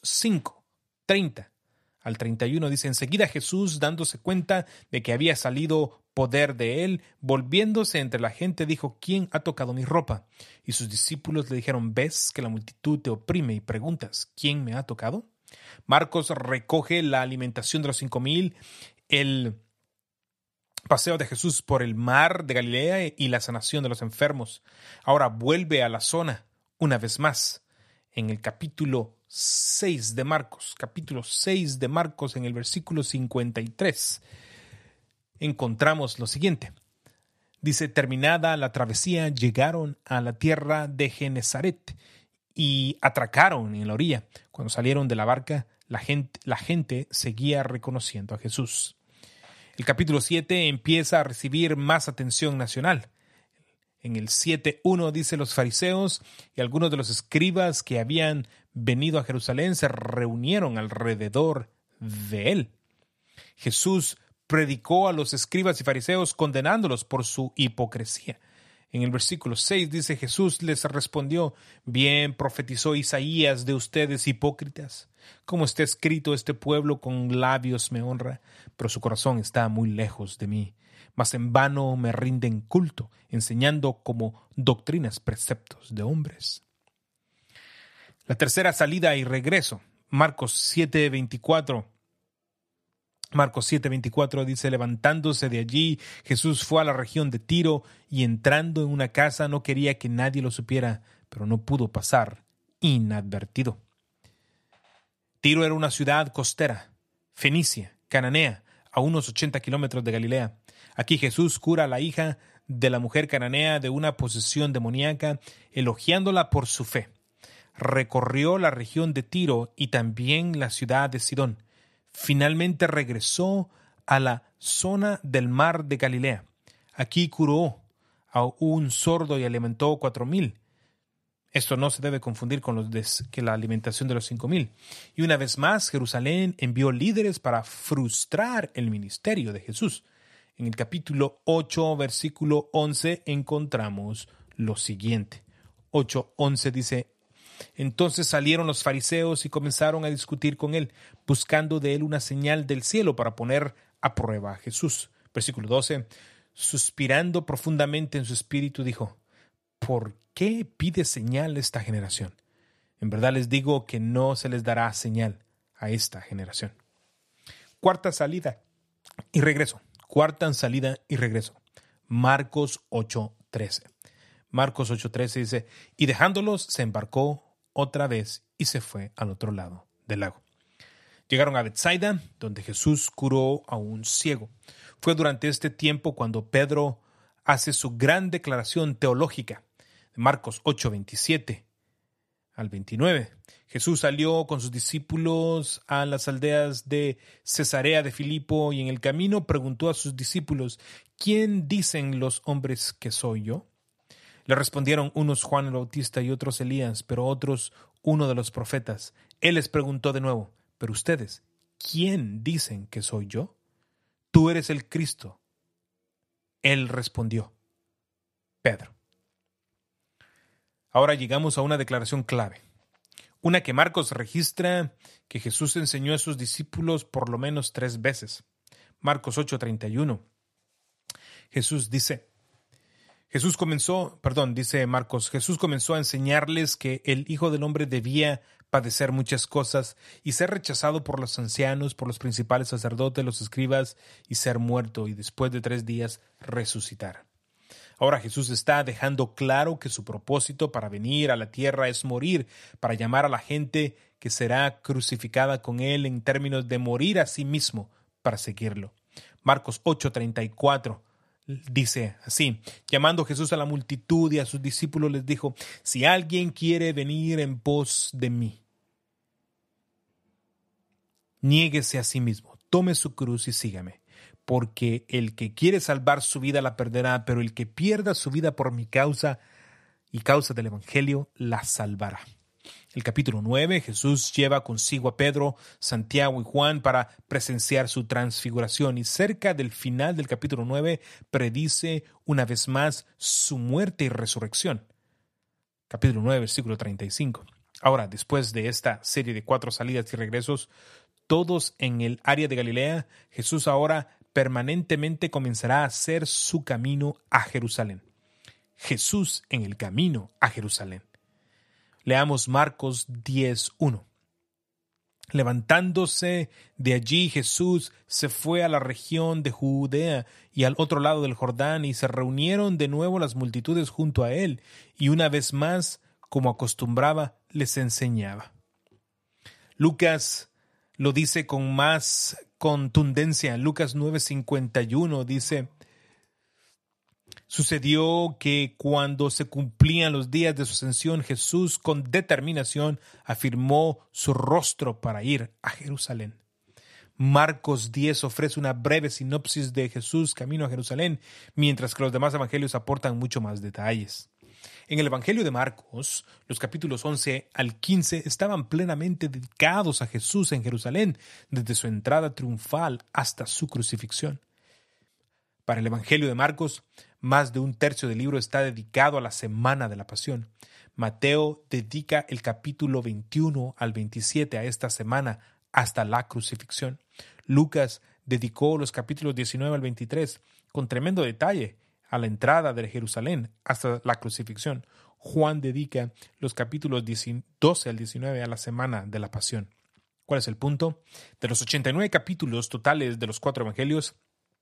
5:30 al 31 dice: enseguida Jesús, dándose cuenta de que había salido poder de él, volviéndose entre la gente, dijo: ¿quién ha tocado mi ropa? Y sus discípulos le dijeron: ¿ves que la multitud te oprime y preguntas: ¿quién me ha tocado? Marcos recoge la alimentación de los 5,000, el paseo de Jesús por el mar de Galilea y la sanación de los enfermos. Ahora vuelve a la zona una vez más. En el capítulo 6 de Marcos, en el versículo 53, encontramos lo siguiente. Dice: terminada la travesía, llegaron a la tierra de Genesaret y atracaron en la orilla. Cuando salieron de la barca, la gente seguía reconociendo a Jesús. El capítulo 7 empieza a recibir más atención nacional. En el 7:1 dice: los fariseos y algunos de los escribas que habían venido a Jerusalén se reunieron alrededor de él. Jesús predicó a los escribas y fariseos condenándolos por su hipocresía. En el versículo 6 dice: Jesús les respondió: bien profetizó Isaías de ustedes, hipócritas. Como está escrito: este pueblo con labios me honra, pero su corazón está muy lejos de mí. Mas en vano me rinden culto, enseñando como doctrinas preceptos de hombres. La tercera salida y regreso, Marcos 7:24 Marcos 7:24 dice, levantándose de allí, Jesús fue a la región de Tiro y entrando en una casa no quería que nadie lo supiera, pero no pudo pasar inadvertido. Tiro era una ciudad costera, fenicia, cananea, a unos 80 kilómetros de Galilea. Aquí Jesús cura a la hija de la mujer cananea de una posesión demoníaca, elogiándola por su fe. Recorrió la región de Tiro y también la ciudad de Sidón. Finalmente regresó a la zona del mar de Galilea. Aquí curó a un sordo y alimentó 4,000. Esto no se debe confundir con que la alimentación de los 5,000. Y una vez más, Jerusalén envió líderes para frustrar el ministerio de Jesús. En el capítulo 8, versículo 11, encontramos lo siguiente. 8:11 dice, entonces salieron los fariseos y comenzaron a discutir con él, buscando de él una señal del cielo para poner a prueba a Jesús. Versículo 12, suspirando profundamente en su espíritu, dijo, ¿por qué pide señal esta generación? En verdad les digo que no se les dará señal a esta generación. Cuarta salida y regreso. Cuarta salida y regreso. Marcos 8:13. Marcos 8:13 dice, y dejándolos se embarcó otra vez y se fue al otro lado del lago. Llegaron a Betsaida, donde Jesús curó a un ciego. Fue durante este tiempo cuando Pedro hace su gran declaración teológica. Marcos 8:27 al 29. Jesús salió con sus discípulos a las aldeas de Cesarea de Filipo y en el camino preguntó a sus discípulos, ¿quién dicen los hombres que soy yo? Le respondieron unos Juan el Bautista y otros Elías, pero otros uno de los profetas. Él les preguntó de nuevo, ¿pero ustedes quién dicen que soy yo? Tú eres el Cristo. Él respondió, Pedro. Ahora llegamos a una declaración clave, una que Marcos registra que Jesús enseñó a sus discípulos por lo menos 3 veces. Marcos 8:31. Dice Marcos, Jesús comenzó a enseñarles que el Hijo del Hombre debía padecer muchas cosas y ser rechazado por los ancianos, por los principales sacerdotes, los escribas, y ser muerto, y después de 3 días resucitar. Ahora Jesús está dejando claro que su propósito para venir a la tierra es morir, para llamar a la gente que será crucificada con él en términos de morir a sí mismo para seguirlo. Marcos 8:34 dice así, llamando Jesús a la multitud y a sus discípulos les dijo, si alguien quiere venir en pos de mí, niéguese a sí mismo, tome su cruz y sígame. Porque el que quiere salvar su vida la perderá, pero el que pierda su vida por mi causa y causa del Evangelio la salvará. El capítulo 9, Jesús lleva consigo a Pedro, Santiago y Juan para presenciar su transfiguración y cerca del final del capítulo 9 predice una vez más su muerte y resurrección. Capítulo 9, versículo 35. Ahora, después de esta serie de 4 salidas y regresos, todos en el área de Galilea, Jesús ahora permanentemente comenzará a hacer su camino a Jerusalén. Jesús en el camino a Jerusalén. Leamos Marcos 10:1. Levantándose de allí, Jesús se fue a la región de Judea y al otro lado del Jordán, y se reunieron de nuevo las multitudes junto a él, y una vez más, como acostumbraba, les enseñaba. Lucas lo dice con más contundencia. Lucas 9:51 dice, sucedió que cuando se cumplían los días de su ascensión, Jesús con determinación afirmó su rostro para ir a Jerusalén. Marcos 10 ofrece una breve sinopsis de Jesús camino a Jerusalén, mientras que los demás evangelios aportan mucho más detalles. En el Evangelio de Marcos, los capítulos 11 al 15 estaban plenamente dedicados a Jesús en Jerusalén, desde su entrada triunfal hasta su crucifixión. Para el Evangelio de Marcos, más de 1/3 del libro está dedicado a la semana de la Pasión. Mateo dedica el capítulo 21 al 27 a esta semana hasta la crucifixión. Lucas dedicó los capítulos 19 al 23 con tremendo detalle a la entrada de Jerusalén hasta la crucifixión. Juan dedica los capítulos 12 al 19 a la semana de la Pasión. ¿Cuál es el punto? De los 89 capítulos totales de los 4 evangelios,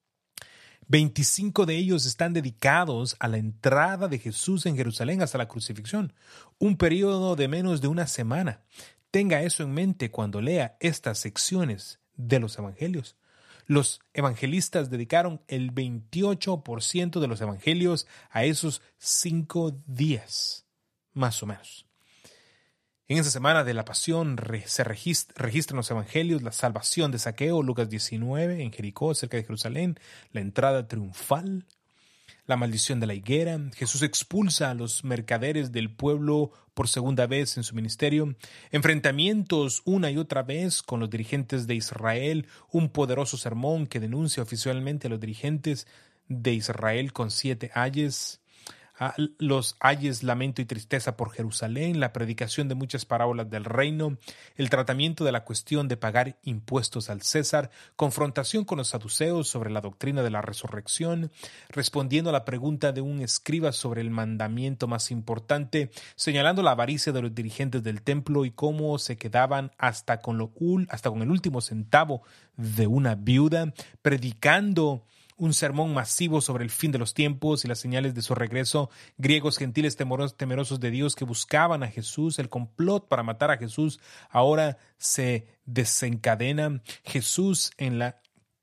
25 de ellos están dedicados a la entrada de Jesús en Jerusalén hasta la crucifixión, un periodo de menos de una semana. Tenga eso en mente cuando lea estas secciones de los evangelios. Los evangelistas dedicaron el 28% de los evangelios a esos 5 días, más o menos. En esa semana de la pasión se registran los evangelios la salvación de Zaqueo, Lucas 19, en Jericó, cerca de Jerusalén, la entrada triunfal, la maldición de la higuera. Jesús expulsa a los mercaderes del pueblo por segunda vez en su ministerio, enfrentamientos una y otra vez con los dirigentes de Israel, un poderoso sermón que denuncia oficialmente a los dirigentes de Israel con 7 ayes. Los ayes, lamento y tristeza por Jerusalén, la predicación de muchas parábolas del reino, el tratamiento de la cuestión de pagar impuestos al César, confrontación con los saduceos sobre la doctrina de la resurrección, respondiendo a la pregunta de un escriba sobre el mandamiento más importante, señalando la avaricia de los dirigentes del templo y cómo se quedaban hasta con el último centavo de una viuda, predicando un sermón masivo sobre el fin de los tiempos y las señales de su regreso, griegos gentiles temerosos de Dios que buscaban a Jesús, el complot para matar a Jesús ahora se desencadena, Jesús en la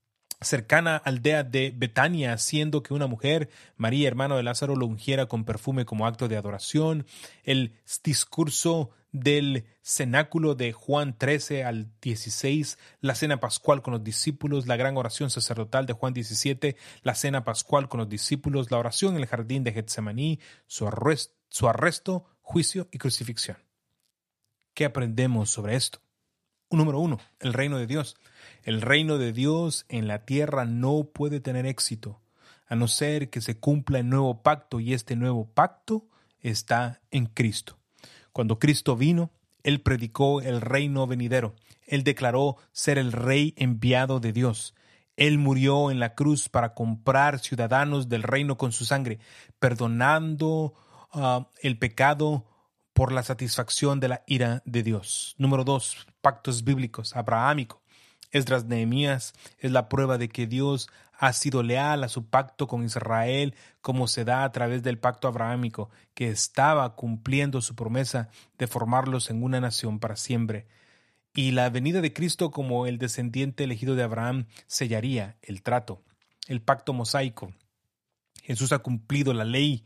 cercana aldea de Betania, haciendo que una mujer, María, hermana de Lázaro, lo ungiera con perfume como acto de adoración, el discurso del cenáculo de Juan 13 al 16, la cena pascual con los discípulos, la gran oración sacerdotal de Juan 17, la cena pascual con los discípulos, la oración en el jardín de Getsemaní, su arresto, juicio y crucifixión. ¿Qué aprendemos sobre esto? Número 1, el reino de Dios. El reino de Dios en la tierra no puede tener éxito, a no ser que se cumpla el nuevo pacto, y este nuevo pacto está en Cristo. Cuando Cristo vino, Él predicó el reino venidero. Él declaró ser el rey enviado de Dios. Él murió en la cruz para comprar ciudadanos del reino con su sangre, perdonando el pecado por la satisfacción de la ira de Dios. Número 2, pactos bíblicos, abrahámico. Esdras, Nehemías es la prueba de que Dios ha sido leal a su pacto con Israel, como se da a través del pacto abrahámico, que estaba cumpliendo su promesa de formarlos en una nación para siempre. Y la venida de Cristo como el descendiente elegido de Abraham sellaría el trato, el pacto mosaico. Jesús ha cumplido la ley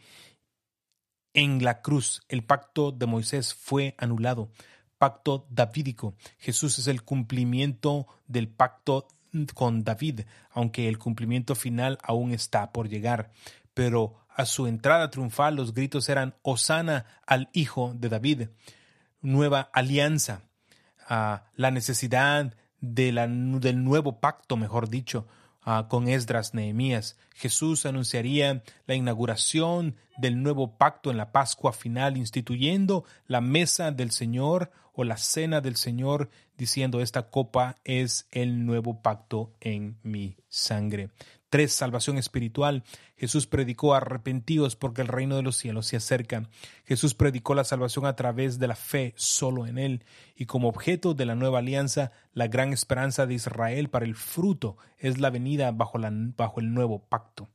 en la cruz. El pacto de Moisés fue anulado. Pacto davídico. Jesús es el cumplimiento del pacto con David, aunque el cumplimiento final aún está por llegar. Pero a su entrada triunfal los gritos eran Hosana al Hijo de David. Nueva alianza. La necesidad del nuevo pacto, mejor dicho, con Esdras, Nehemías. Jesús anunciaría la inauguración del nuevo pacto en la Pascua final, instituyendo la mesa del Señor o la cena del Señor, diciendo: esta copa es el nuevo pacto en mi sangre. 3. Salvación espiritual. Jesús predicó: arrepentíos porque el reino de los cielos se acerca. Jesús predicó la salvación a través de la fe solo en Él, y como objeto de la nueva alianza, la gran esperanza de Israel para el fruto es la venida bajo el nuevo pacto.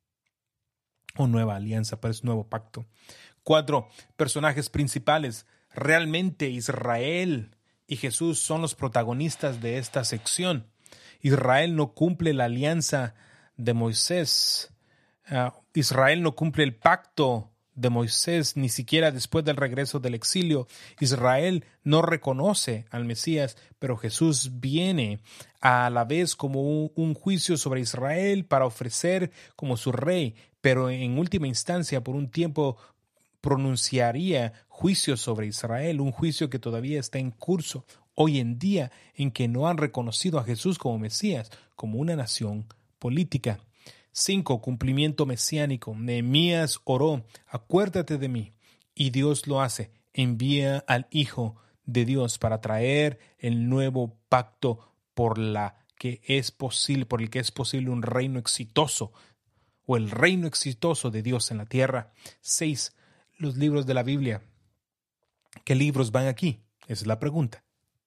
O nueva alianza, pero es nuevo pacto. 4. Personajes principales. Realmente Israel y Jesús son los protagonistas de esta sección. Israel no cumple la alianza de Moisés. Israel no cumple el pacto de Moisés, ni siquiera después del regreso del exilio. Israel no reconoce al Mesías, pero Jesús viene a la vez como un juicio sobre Israel para ofrecer como su rey, pero en última instancia por un tiempo pronunciaría juicio sobre Israel, un juicio que todavía está en curso hoy en día, en que no han reconocido a Jesús como Mesías, como una nación política. 5. Cumplimiento mesiánico. Nehemías oró: acuérdate de mí, y Dios lo hace. Envía al Hijo de Dios para traer el nuevo pacto por el que es posible un reino exitoso, o el reino exitoso de Dios en la tierra. 6. Los libros de la Biblia. ¿Qué libros van aquí? Esa es la pregunta.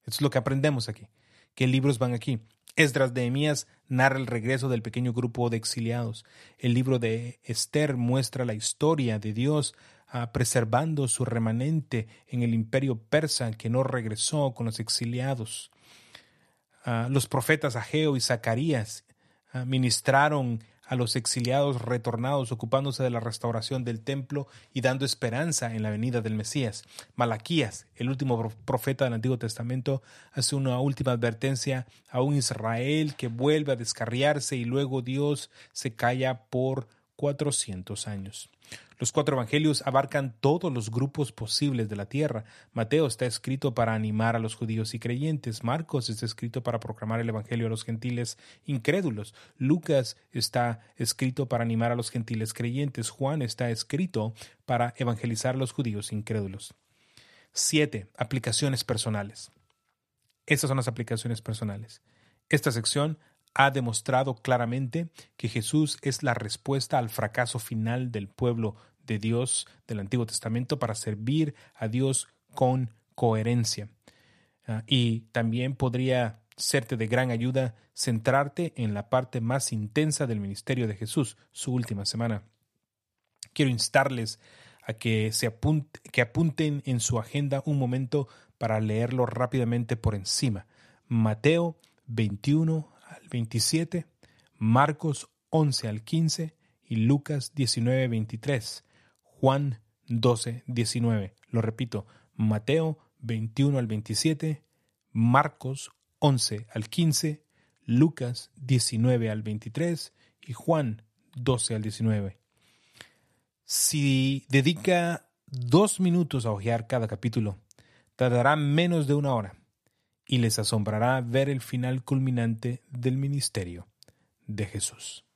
Esto es lo que aprendemos aquí. ¿Qué libros van aquí? Esdras de Nehemías narra el regreso del pequeño grupo de exiliados. El libro de Esther muestra la historia de Dios preservando su remanente en el imperio persa que no regresó con los exiliados. Los profetas Ageo y Zacarías ministraron a los exiliados retornados, ocupándose de la restauración del templo y dando esperanza en la venida del Mesías. Malaquías, el último profeta del Antiguo Testamento, hace una última advertencia a un Israel que vuelve a descarriarse y luego Dios se calla por 400 años. Los 4 evangelios abarcan todos los grupos posibles de la tierra. Mateo está escrito para animar a los judíos y creyentes. Marcos está escrito para proclamar el evangelio a los gentiles incrédulos. Lucas está escrito para animar a los gentiles creyentes. Juan está escrito para evangelizar a los judíos incrédulos. 7. Aplicaciones personales. Estas son las aplicaciones personales. Esta sección ha demostrado claramente que Jesús es la respuesta al fracaso final del pueblo de Dios del Antiguo Testamento para servir a Dios con coherencia. Y también podría serte de gran ayuda centrarte en la parte más intensa del ministerio de Jesús, su última semana. Quiero instarles a que apunten en su agenda un momento para leerlo rápidamente por encima. Mateo 21 al 27, Marcos 11 al 15 y Lucas 19, 23, Juan 12, 19. Lo repito, Mateo 21 al 27, Marcos 11 al 15, Lucas 19 al 23 y Juan 12 al 19. Si dedica 2 minutos a hojear cada capítulo, tardará menos de 1 hora y les asombrará ver el final culminante del ministerio de Jesús.